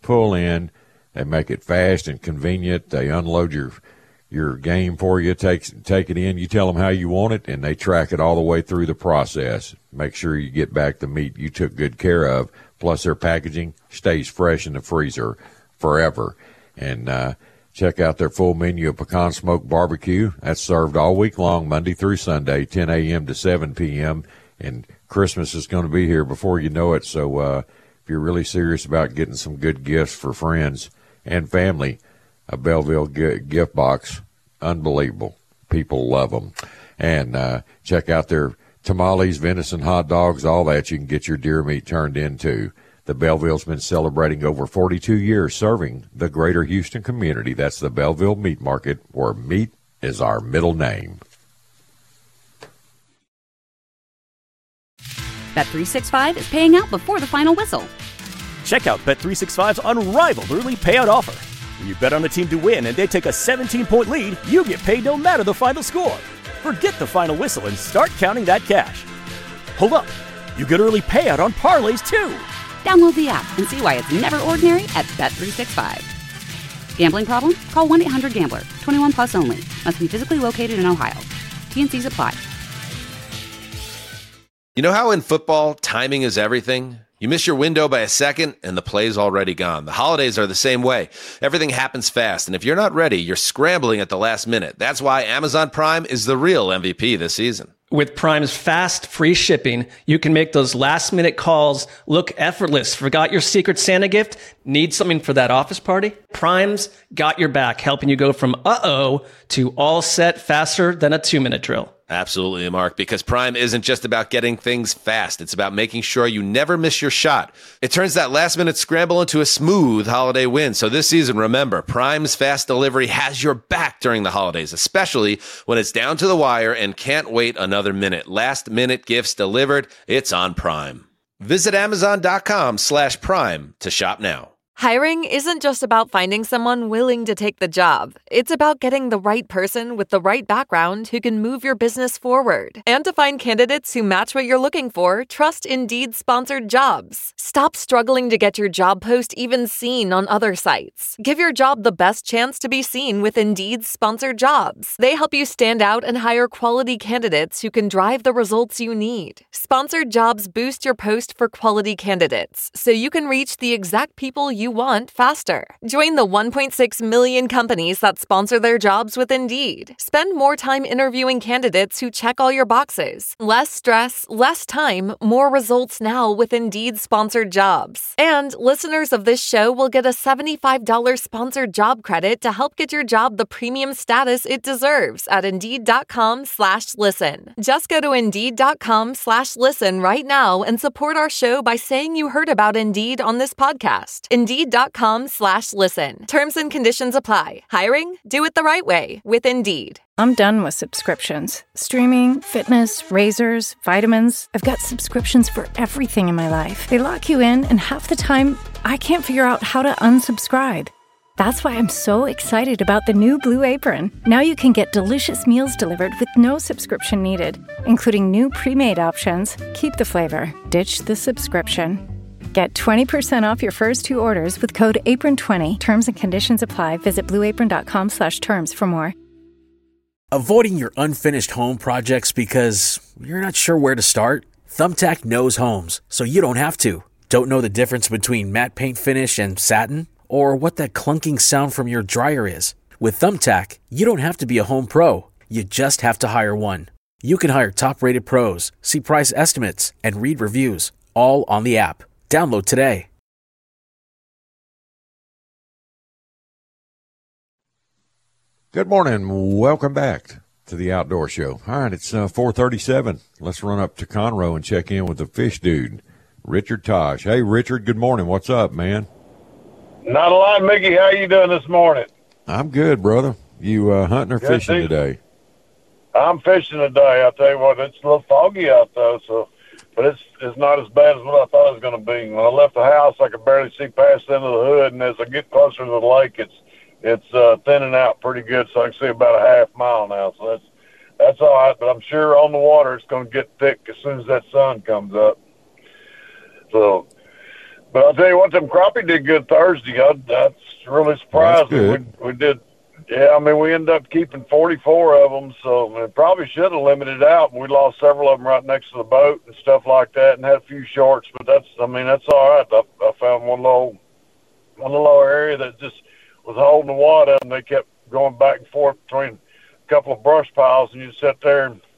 pull in. They make it fast and convenient. They unload your your game for you, take, take it in. You tell them how you want it, and they track it all the way through the process. Make sure you get back the meat you took good care of. Plus, their packaging stays fresh in the freezer forever. And uh, check out their full menu of pecan smoked barbecue. That's served all week long, Monday through Sunday, ten a.m. to seven p.m., and Christmas is going to be here before you know it. So uh, if you're really serious about getting some good gifts for friends and family, a Belleville gift box, unbelievable. People love them. And uh, check out their tamales, venison, hot dogs, all that you can get your deer meat turned into. The Belleville's been celebrating over forty-two years serving the greater Houston community. That's the Belleville Meat Market, where meat is our middle name. Bet three sixty-five is paying out before the final whistle. Check out Bet three sixty-five's unrivaled early payout offer. When you bet on a team to win and they take a seventeen-point lead, you get paid no matter the final score. Forget the final whistle and start counting that cash. Hold up, you get early payout on parlays too. Download the app and see why it's never ordinary at Bet three sixty-five. Gambling problem? Call one eight hundred gambler. twenty-one plus only. Must be physically located in Ohio. T N Cs apply. You know how in football, timing is everything? You miss your window by a second, and the play's already gone. The holidays are the same way. Everything happens fast, and if you're not ready, you're scrambling at the last minute. That's why Amazon Prime is the real M V P this season. With Prime's fast, free shipping, you can make those last-minute calls look effortless. Forgot your Secret Santa gift? Need something for that office party? Prime's got your back, helping you go from uh-oh to all set faster than a two-minute drill. Absolutely, Mark, because Prime isn't just about getting things fast. It's about making sure you never miss your shot. It turns that last-minute scramble into a smooth holiday win. So this season, remember, Prime's fast delivery has your back during the holidays, especially when it's down to the wire and can't wait another minute. Last-minute gifts delivered. It's on Prime. Visit Amazon.com slash Prime to shop now. Hiring isn't just about finding someone willing to take the job. It's about getting the right person with the right background who can move your business forward. And to find candidates who match what you're looking for, trust Indeed-sponsored jobs. Stop struggling to get your job post even seen on other sites. Give your job the best chance to be seen with Indeed-sponsored jobs. They help you stand out and hire quality candidates who can drive the results you need. Sponsored jobs boost your post for quality candidates, so you can reach the exact people you want faster. Join the one point six million companies that sponsor their jobs with Indeed. Spend more time interviewing candidates who check all your boxes. Less stress, less time, more results now with Indeed-sponsored jobs. And listeners of this show will get a seventy-five dollars sponsored job credit to help get your job the premium status it deserves at Indeed.com slash listen. Just go to Indeed.com slash listen right now and support our show by saying you heard about Indeed on this podcast. Indeed.com slash listen. Terms and conditions apply. Hiring? Do it the right way with Indeed. I'm done with subscriptions. Streaming, fitness, razors, vitamins. I've got subscriptions for everything in my life. They lock you in, and half the time, I can't figure out how to unsubscribe. That's why I'm so excited about the new Blue Apron. Now you can get delicious meals delivered with no subscription needed, including new pre-made options. Keep the flavor. Ditch the subscription. Get twenty percent off your first two orders with code apron twenty. Terms and conditions apply. Visit blueapron.com slash terms for more. Avoiding your unfinished home projects because you're not sure where to start? Thumbtack knows homes, so you don't have to. Don't know the difference between matte paint finish and satin? Or what that clunking sound from your dryer is? With Thumbtack, you don't have to be a home pro. You just have to hire one. You can hire top-rated pros, see price estimates, and read reviews, all on the app. Download today. Good morning. Welcome back to the Outdoor Show. All right, it's uh, four thirty-seven. Let's run up to Conroe and check in with the fish dude, Richard Tosh. Hey, Richard, good morning. What's up, man? Not a lot, Mickey. How you doing this morning? I'm good, brother. You uh, hunting or Good fishing dude. today? I'm fishing today. I'll tell you what, it's a little foggy out though, so but it's it's not as bad as what I thought it was going to be. When I left the house, I could barely see past the end of the hood, and as I get closer to the lake, it's it's uh, thinning out pretty good, so I can see about a half mile now. So that's that's all right. But I'm sure on the water, it's going to get thick as soon as that sun comes up. So, But I'll tell you what, them crappie did good Thursday. I, that's really surprising. Well, that's we, we did, yeah, I mean, we ended up keeping forty-four of them, so it probably should have limited out. We lost several of them right next to the boat and stuff like that and had a few shorts, but that's, I mean, that's all right. I, I found one little, one little area that just was holding the water, and they kept going back and forth between a couple of brush piles, and you sit there and,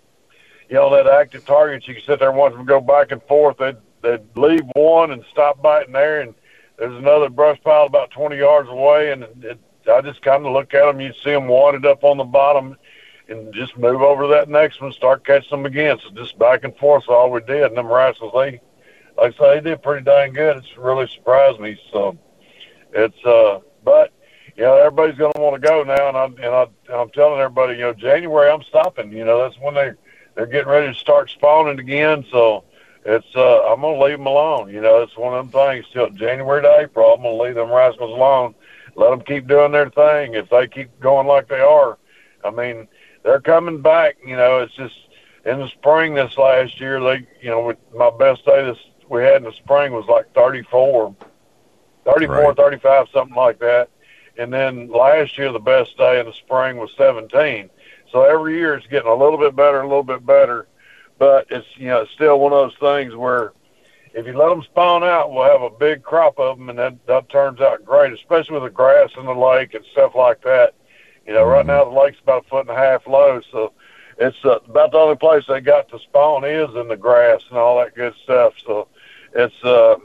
you know, that active targets, you can sit there and watch them go back and forth. They'd, they'd leave one and stop biting there, and there's another brush pile about twenty yards away, and it, it, I just kind of look at them. You'd see them wadded up on the bottom and just move over to that next one, start catching them again. So just back and forth is all we did. And them rascals, they, like I say, they did pretty dang good. It's really surprised me. So it's, uh, but, you know, everybody's going to want to go now. And, I, and I, I'm telling everybody, you know, January, I'm stopping. You know, that's when they, they're getting ready to start spawning again. So it's, uh, I'm going to leave them alone. You know, it's one of them things. Till January to April, I'm going to leave them rascals alone. Let them keep doing their thing. If they keep going like they are, I mean, they're coming back. You know, it's just in the spring this last year, they, you know, with my best day this we had in the spring was like thirty-four, thirty-four, right. thirty-five, something like that. And then last year, the best day in the spring was seventeen. So every year it's getting a little bit better, a little bit better. But it's, you know, it's still one of those things where if you let them spawn out, we'll have a big crop of them, and that, that turns out great, especially with the grass in the lake and stuff like that. You know, mm-hmm. Right now the lake's about a foot and a half low, so it's uh, about the only place they got to spawn is in the grass and all that good stuff. So it's, uh,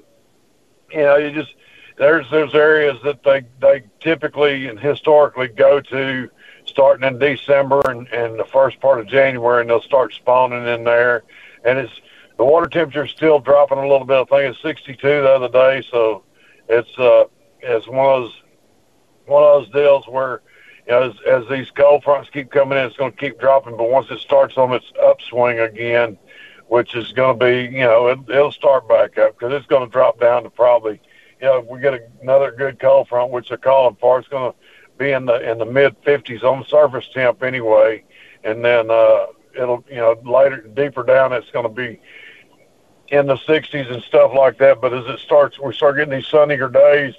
you know, you just there's there's areas that they they typically and historically go to starting in December and, and the first part of January, and they'll start spawning in there, and it's. The water temperature is still dropping a little bit. I think it's sixty-two the other day, so it's uh, it's one of those one of those deals where, you know, as, as these cold fronts keep coming in, it's going to keep dropping. But once it starts on its upswing again, which is going to be, you know, it, it'll start back up because it's going to drop down to probably, you know, if we get a, another good cold front, which they're calling for, it's going to be in the in the mid fifties on the surface temp anyway, and then uh, it'll, you know, later deeper down, it's going to be in the sixties and stuff like that. But as it starts, we start getting these sunnier days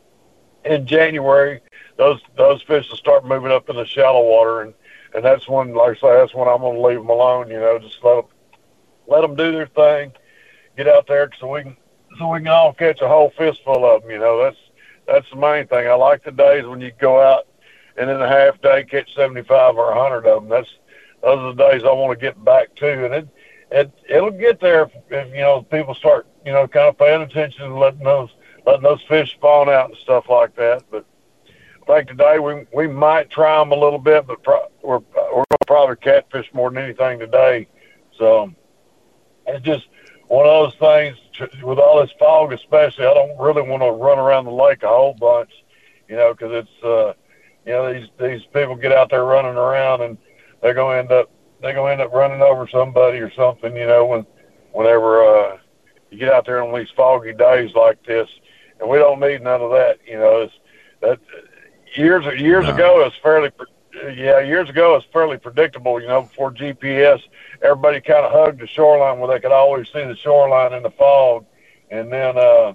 in January, those those fish will start moving up in the shallow water, and and that's when, like I say, that's when I'm going to leave them alone. You know, just let them let them do their thing, get out there so we can so we can all catch a whole fistful of them. You know, that's that's the main thing. I like the days when you go out and in a half day catch seventy-five or a hundred of them. That's those are the days I want to get back to, and it. It, it'll get there if, if, you know, people start, you know, kind of paying attention and letting those letting those fish spawn out and stuff like that. But I think today we we might try them a little bit, but pro- we're we're going to probably catfish more than anything today. So it's just one of those things with all this fog, especially. I don't really want to run around the lake a whole bunch, you know, because it's uh, you know, these these people get out there running around and they're going to end up. They're going to end up running over somebody or something, you know, when, whenever uh, you get out there on these foggy days like this. And we don't need none of that, you know. It's, that years years no. ago, it was fairly, yeah, years ago, it was fairly predictable, you know, before G P S. Everybody kind of hugged the shoreline where they could always see the shoreline in the fog. And then, uh,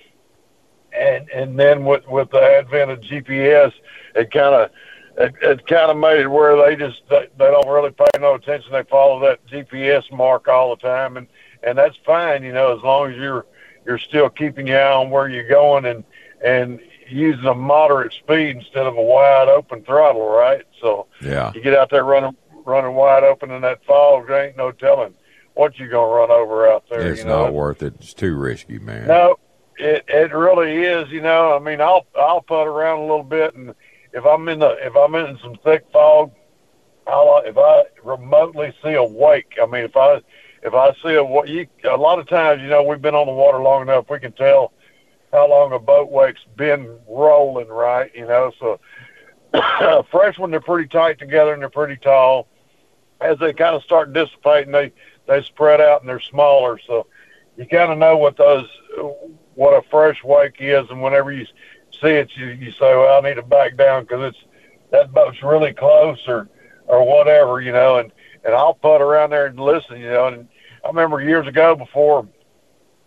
and and then with, with the advent of G P S, it kind of, It, it kind of made it where they just they, they don't really pay no attention. They follow that G P S mark all the time, and, and that's fine, you know, as long as you're you're still keeping your eye on where you're going and and using a moderate speed instead of a wide open throttle, right? So yeah, you get out there running running wide open in that fog, there ain't no telling what you're gonna run over out there. It's you know? not worth it. It's too risky, man. No, it it really is. You know, I mean, I'll I'll putt around a little bit and. If I'm in the if I'm in some thick fog, I'll, if I remotely see a wake, I mean if I if I see a you, a lot of times, you know, we've been on the water long enough, we can tell how long a boat wake's been rolling, right? You know, so fresh when they're pretty tight together and they're pretty tall. As they kind of start dissipating, they they spread out and they're smaller. So you kind of know what those what a fresh wake is, and whenever you see it, you, you say, well, I need to back down because it's that boat's really close or or whatever, you know, and, and I'll putt around there and listen, you know. And I remember years ago before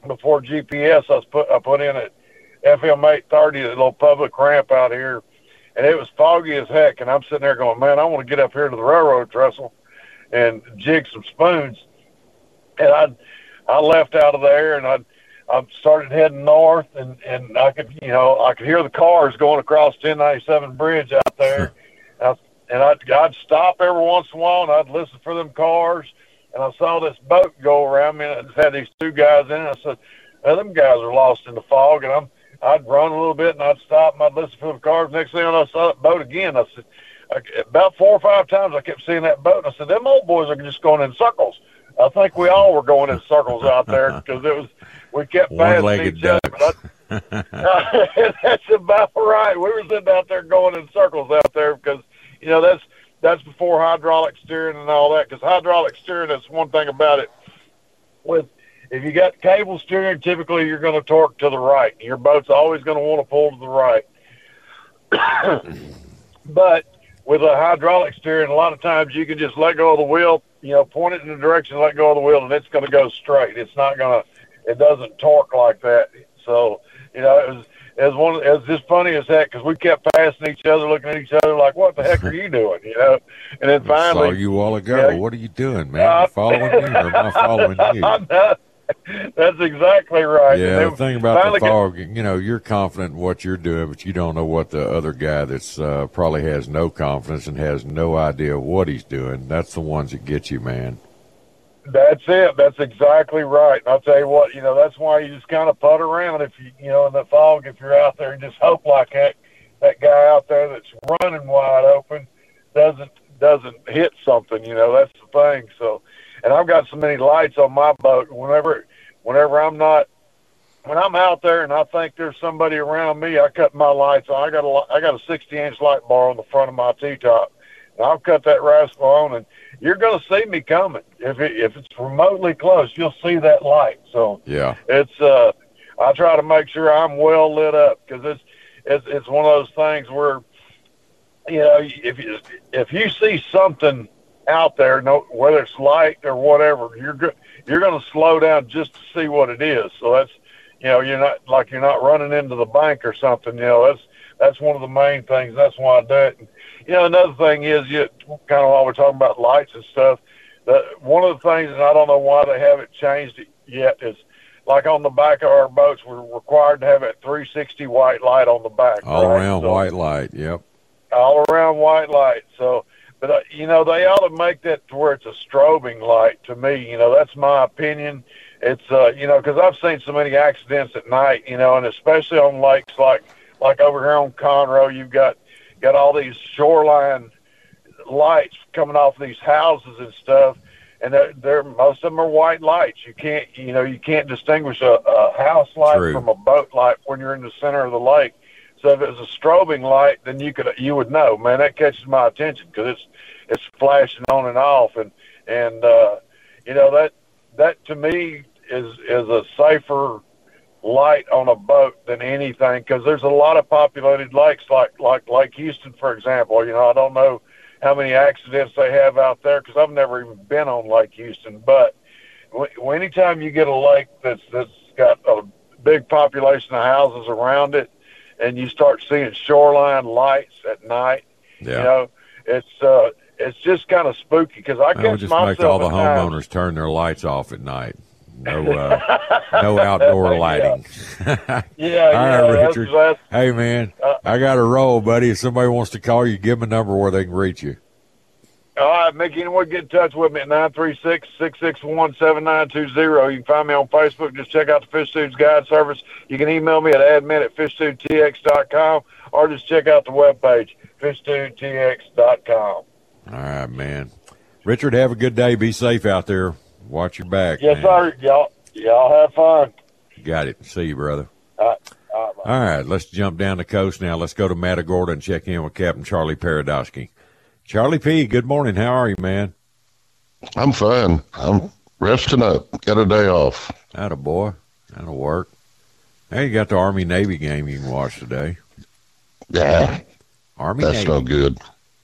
before G P S, I was put I put in at F M eight thirty, the little public ramp out here, and it was foggy as heck. And I'm sitting there going, man, I want to get up here to the railroad trestle and jig some spoons. And I I left out of there, and I I started heading north, and, and I could you know I could hear the cars going across ten ninety-seven bridge out there, and, I, and I'd I'd stop every once in a while, and I'd listen for them cars. And I saw this boat go around me, and it had these two guys in it. I said, well, them guys are lost in the fog. And I'm, I'd run a little bit, and I'd stop, and I'd listen for the cars. Next thing I know, I saw that boat again. I said, I, about four or five times I kept seeing that boat. And I said, them old boys are just going in circles. I think we all were going in circles out there because it was, we kept passing each other. I, that's about right. We were sitting out there going in circles out there because, you know, that's, That's before hydraulic steering and all that, because hydraulic steering, that's one thing about it. With if you got cable steering, typically you're going to torque to the right. Your boat's always going to want to pull to the right. But with a hydraulic steering, a lot of times you can just let go of the wheel, you know, point it in the direction, let go of the wheel, and it's going to go straight. It's not going to, it doesn't torque like that. So, you know, it was, it was one, it was just funny as heck because we kept passing each other, looking at each other like, what the heck are you doing, you know? And then finally. I saw you a while ago. Yeah, what are you doing, man? Are you following me or am I following you? That's exactly right. Yeah, the thing about the fog, you know, you're confident in what you're doing, but you don't know what the other guy that's uh, probably has no confidence and has no idea what he's doing. That's the ones that get you, man. That's it. That's exactly right. And I'll tell you what, you know, that's why you just kind of putt around if you, you know, in the fog, if you're out there and just hope like that, that guy out there that's running wide open doesn't, doesn't hit something, you know, that's the thing. So, and I've got so many lights on my boat. Whenever, whenever I'm not, when I'm out there and I think there's somebody around me, I cut my lights on. I got a, I got a sixty inch light bar on the front of my T-top. And I'll cut that rascal on, and you're going to see me coming. If it, if it's remotely close, you'll see that light. So yeah, it's uh, I try to make sure I'm well lit up because it's it's it's one of those things where, you know, if you if you see something out there, no, whether it's light or whatever, you're go- you're going to slow down just to see what it is. So that's, you know, you're not like you're not running into the bank or something. You know, that's that's one of the main things. That's why I do it. And, you know, another thing is, you kind of while we're talking about lights and stuff, that one of the things, and I don't know why they haven't changed it yet, is like on the back of our boats, we're required to have a three sixty white light on the back. All right? around so, white light, yep. All around white light. So, but, uh, you know, they ought to make that to where it's a strobing light to me. You know, that's my opinion. It's, uh, you know, because I've seen so many accidents at night, you know, and especially on lakes like, like over here on Conroe, you've got, got all these shoreline lights coming off these houses and stuff, and they're, they're most of them are white lights. You can't, you know, you can't distinguish a, a house light True. from a boat light when you're in the center of the lake. So if it was a strobing light, then you could, you would know, man, that catches my attention because it's, it's flashing on and off, and and uh, you know that that to me is is a safer light on a boat than anything, because there's a lot of populated lakes like like Lake Houston, for example. You know, I don't know how many accidents they have out there because I've never even been on Lake Houston, but w- anytime you get a lake that's that's got a big population of houses around it and you start seeing shoreline lights at night, yeah. you know, it's uh it's just kind of spooky because I That would catch just myself make all the at times- homeowners turn their lights off at night. No, uh, no outdoor lighting. Yeah, yeah. All right, that's- Richard. that's- Hey, man, Uh, I got a roll, buddy. If somebody wants to call you, give them a number where they can reach you. All right, Mickey, anyone get in touch with me at nine three six, six six one, seven nine two zero. You can find me on Facebook. Just check out the Fish Dudes Guide Service. You can email me at admin at fish dude t x dot com or just check out the webpage, fish dude t x dot com. All right, man. Richard, have a good day. Be safe out there. Watch your back. Yes, man. sir. Y'all, y'all have fun. Got it. See you, brother. All right. All right, All right, let's jump down the coast now. Let's go to Matagorda and check in with Captain Charlie Paradosky. Charlie P., good morning. How are you, man? I'm fine. I'm resting up. Got a day off. Atta boy. That'll work. Hey, you got the Army-Navy game you can watch today. Yeah. Army That's Navy. no good.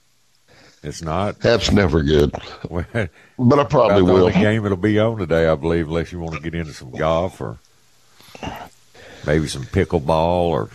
It's not. That's never good. Well, But I probably about the will. only game it'll be on today, I believe, unless you want to get into some golf or Maybe some pickleball or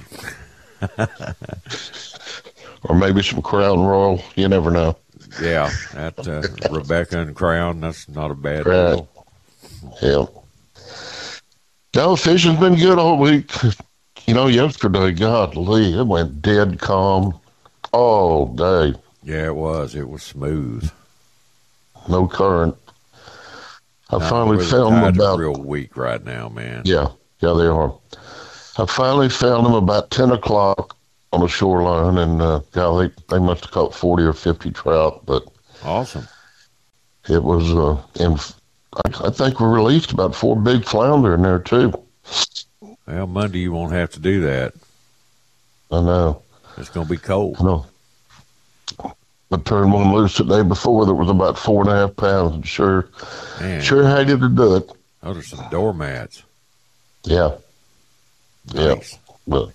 or maybe some Crown Royal. You never know. Yeah, that uh, Rebecca and Crown, that's not a bad Right. deal. Yeah. No, fishing's been good all week. You know, yesterday, golly, it went dead calm all day. Yeah, it was. It was smooth. No current. I Not finally where the found them tides are about. real weak right now, man. Yeah, yeah, they are. I finally found them about ten o'clock on the shoreline, and uh, golly, they must have caught forty or fifty trout, but Awesome. it was, uh, and I, I think we released about four big flounder in there, too. Well, Monday you won't have to do that. I know. It's going to be cold. I know. I turned one loose the day before that was about four and a half pounds, and sure, Man, sure hated to do it. those are some doormats. Yeah. Nice. Yeah. But,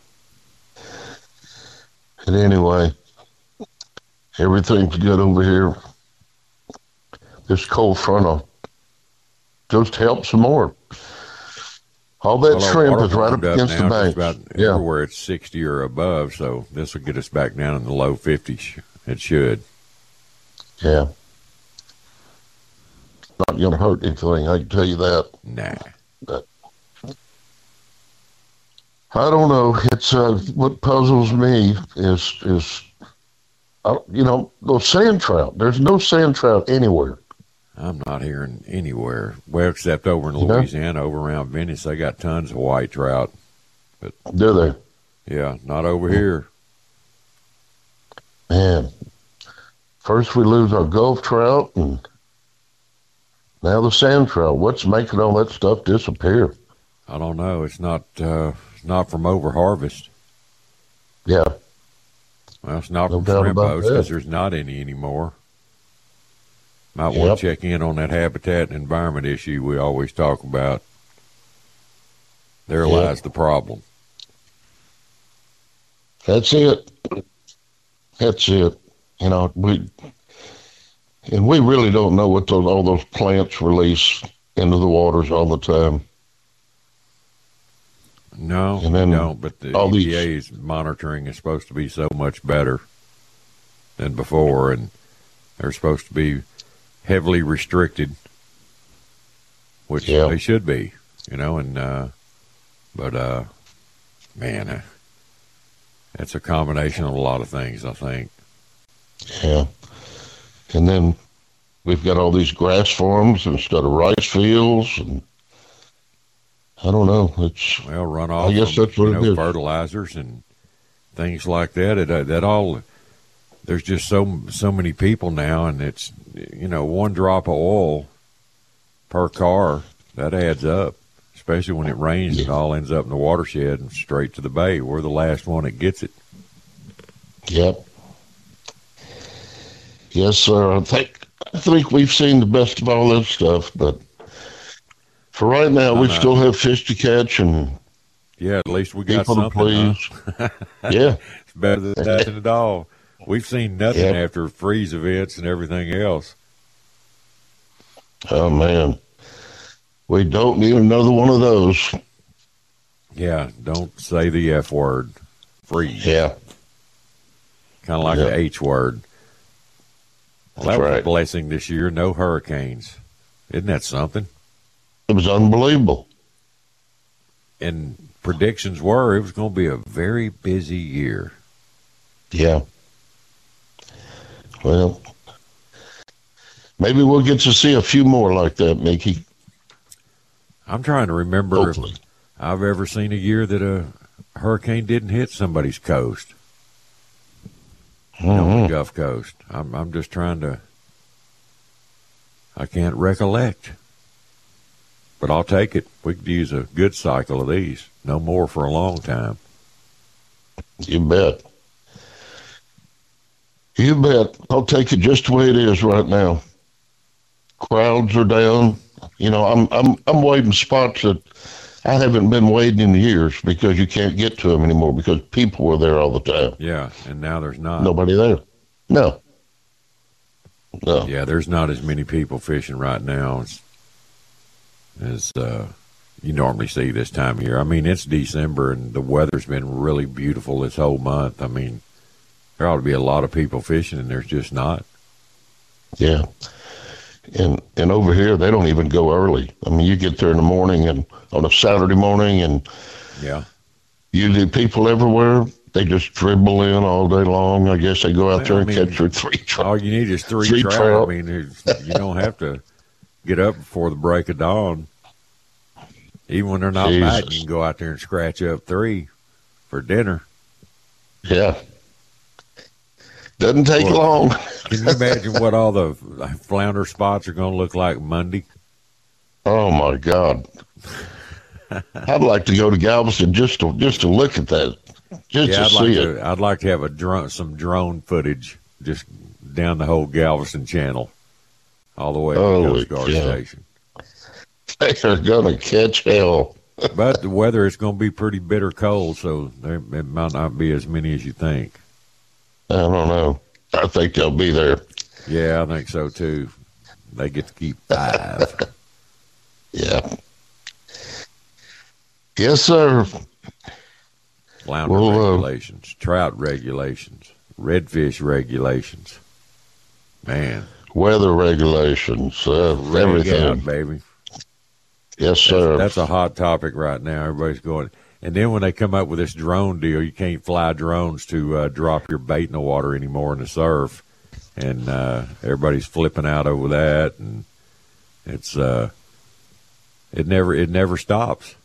and anyway, everything's good over here. This cold front will just help some more. All that Well, our shrimp water is right up warmed up against the now, bank. just about Yeah. everywhere it's sixty or above, so this will get us back down in the low fifties. It should. Yeah. Not going to hurt anything, I can tell you that. Nah. But I don't know. It's uh, what puzzles me is is uh, you know, those sand trout. There's no sand trout anywhere. I'm not hearing anywhere. Well, except over in You know? Louisiana, over around Venice, they got tons of white trout. But Do they? yeah, not over here. Man, first we lose our Gulf trout, and now the sand trout. What's making all that stuff disappear? I don't know. It's not. Uh, it's not from over harvest. Yeah, Well, it's not No from doubt shrimp about boats because that. there's not any anymore. Might Yep. want to check in on that habitat and environment issue we always talk about. There Yep. lies the problem. that's it. That's it. You know, we and we really don't know what those all those plants release into the waters all the time. No, And then we don't. But the all E P A's monitoring is supposed to be so much better than before, and they're supposed to be heavily restricted, which Yeah. they should be. You know, and uh, but uh, man, uh, it's a combination of a lot of things, I think. Yeah. And then we've got all these grass farms instead of rice fields, and I don't know. It's Well, runoff. I guess from, that's what you it know, is. fertilizers and things like that. It, uh, that all. There's just so so many people now, and it's you know one drop of oil per car that adds up. Especially when it rains, it all ends up in the watershed and straight to the bay. We're the last one that gets it. Yep. Yes, sir. I think I think we've seen the best of all that stuff, but for right now, we Uh-huh. still have fish to catch and Yeah, at least we got people to something. please. Huh? Yeah. It's better than nothing at all. We've seen nothing Yep. after freeze events and everything else. Oh man, we don't need another one of those. Yeah, don't say the F word. Freeze. Yeah. Kind of like Yeah. the H word. Well, That's that was a right. blessing this year. No hurricanes. Isn't that something? It was unbelievable. And predictions were it was going to be a very busy year. Yeah. Well, maybe we'll get to see a few more like that, Mickey. I'm trying to remember Hopefully. if I've ever seen a year that a hurricane didn't hit somebody's coast. You know, Mhm. the Gulf Coast. I'm I'm just trying to. I can't recollect, but I'll take it. We could use a good cycle of these. No more for a long time. You bet. You bet. I'll take it just the way it is right now. Crowds are down. You know, I'm I'm I'm wading spots that I haven't been wading in years because you can't get to them anymore because people were there all the time. Yeah, and now there's not. Nobody there. No. No. Yeah, there's not as many people fishing right now as, as uh, you normally see this time of year. I mean, it's December and the weather's been really beautiful this whole month. I mean, there ought to be a lot of people fishing, and there's just not. Yeah. And and over here, they don't even go early. I mean, you get there in the morning and on a Saturday morning, and yeah, usually people everywhere, they just dribble in all day long. I guess they go out well, there and I mean, catch their three trout. All you need is three, three trout. trout. I mean, you don't have to get up before the break of dawn. Even when they're not Jesus. biting, you can go out there and scratch up three for dinner. Yeah. Doesn't take Well, long. Can you imagine what all the flounder spots are going to look like Monday? Oh, my God. I'd like to go to Galveston just to just to look at that, just yeah, to I'd see like it. to, I'd like to have a drone, some drone footage just down the whole Galveston Channel, all the way to the Holy Coast Guard cow. Station. They are going to catch hell. But the weather is going to be pretty bitter cold, so there, it might not be as many as you think. I don't know. I think they'll be there. Yeah, I think so, too. They get to keep five. Yeah. Yes, sir. Flounder Well, uh, regulations, trout regulations, redfish regulations. Man. Weather regulations, uh, Reg everything. out, baby. Yes, sir. That's, that's a hot topic right now. Everybody's going. And then when they come up with this drone deal, you can't fly drones to uh, drop your bait in the water anymore in the surf. And uh, everybody's flipping out over that. And it's uh, it never it never stops.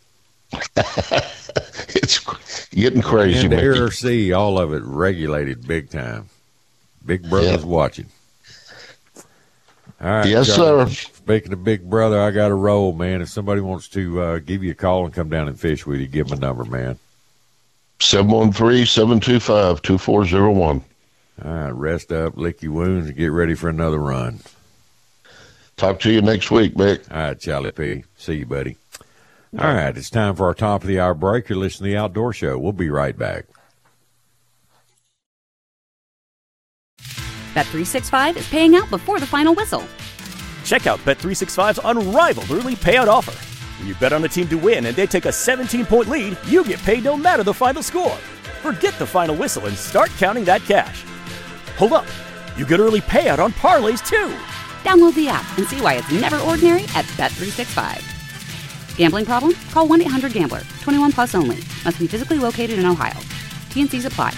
It's getting crazy. And the Mickey. air or sea, all of it regulated big time. Big Brother's Yeah. watching. All right, Yes, Charlie. sir. Speaking of Big Brother, I got a roll, man. If somebody wants to uh, give you a call and come down and fish with you, give them a number, man. seven one three, seven two five, two four zero one. All right, rest up, lick your wounds, and get ready for another run. Talk to you next week, Mick. All right, Charlie P. See you, buddy. All right, it's time for our top of the hour break. You're listening to The Outdoor Show. We'll be right back. Bet three sixty-five is paying out before the final whistle. Check out Bet three sixty-five's unrivaled early payout offer. When you bet on a team to win and they take a seventeen-point lead, you get paid no matter the final score. Forget the final whistle and start counting that cash. Hold up. You get early payout on parlays, too. Download the app and see why it's never ordinary at Bet three sixty-five. Gambling problem? Call one eight hundred gambler. twenty-one plus only. Must be physically located in Ohio. T N Cs apply.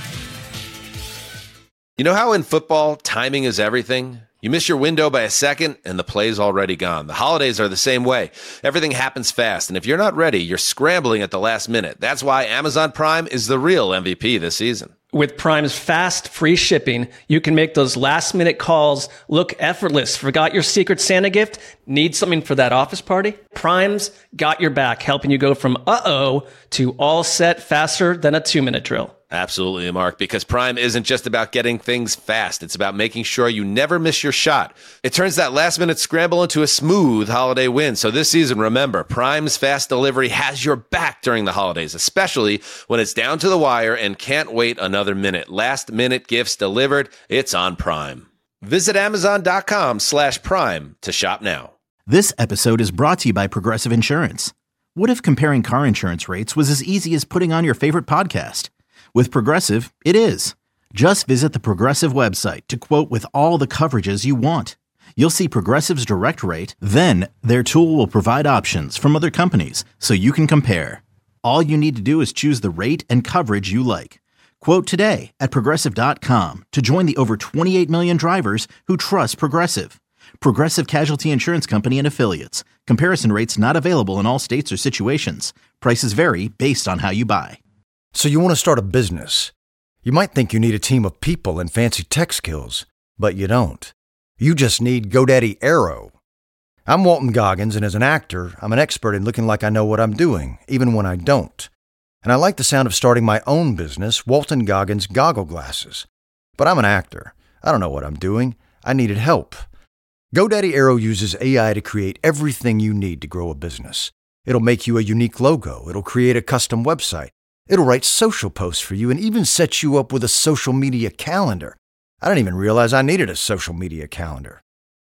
You know how in football, timing is everything? You miss your window by a second, and the play's already gone. The holidays are the same way. Everything happens fast, and if you're not ready, you're scrambling at the last minute. That's why Amazon Prime is the real M V P this season. With Prime's fast, free shipping, you can make those last-minute calls look effortless. Forgot your Secret Santa gift? Need something for that office party? Prime's got your back, helping you go from uh-oh to all set faster than a two-minute drill. Absolutely, Mark, because Prime isn't just about getting things fast. It's about making sure you never miss your shot. It turns that last-minute scramble into a smooth holiday win. So this season, remember, Prime's fast delivery has your back during the holidays, especially when it's down to the wire and can't wait another minute. Last-minute gifts delivered. It's on Prime. Visit Amazon.com slash Prime to shop now. This episode is brought to you by Progressive Insurance. What if comparing car insurance rates was as easy as putting on your favorite podcast? With Progressive, it is. Just visit the Progressive website to quote with all the coverages you want. You'll see Progressive's direct rate, then their tool will provide options from other companies so you can compare. All you need to do is choose the rate and coverage you like. Quote today at Progressive dot com to join the over twenty-eight million drivers who trust Progressive. Progressive Casualty Insurance Company and Affiliates. Comparison rates not available in all states or situations. Prices vary based on how you buy. So you want to start a business. You might think you need a team of people and fancy tech skills, but you don't. You just need GoDaddy Aero. I'm Walton Goggins, and as an actor, I'm an expert in looking like I know what I'm doing, even when I don't. And I like the sound of starting my own business, Walton Goggins Goggle Glasses. But I'm an actor. I don't know what I'm doing. I needed help. GoDaddy Aero uses A I to create everything you need to grow a business. It'll make you a unique logo. It'll create a custom website. It'll write social posts for you and even set you up with a social media calendar. I didn't even realize I needed a social media calendar.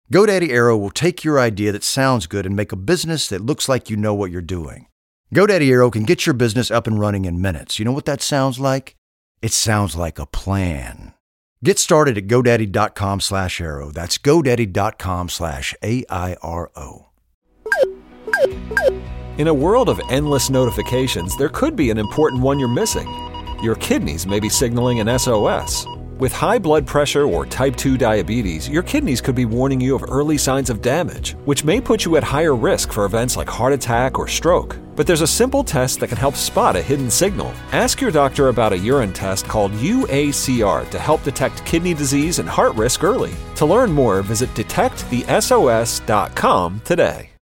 GoDaddy Aero will take your idea that sounds good and make a business that looks like you know what you're doing. GoDaddy Aero can get your business up and running in minutes. You know what that sounds like? It sounds like a plan. Get started at GoDaddy.com slash Aero. That's GoDaddy.com slash A I R O. In a world of endless notifications, there could be an important one you're missing. Your kidneys may be signaling an S O S. With high blood pressure or type two diabetes, your kidneys could be warning you of early signs of damage, which may put you at higher risk for events like heart attack or stroke. But there's a simple test that can help spot a hidden signal. Ask your doctor about a urine test called U A C R to help detect kidney disease and heart risk early. To learn more, visit detect the S O S dot com today.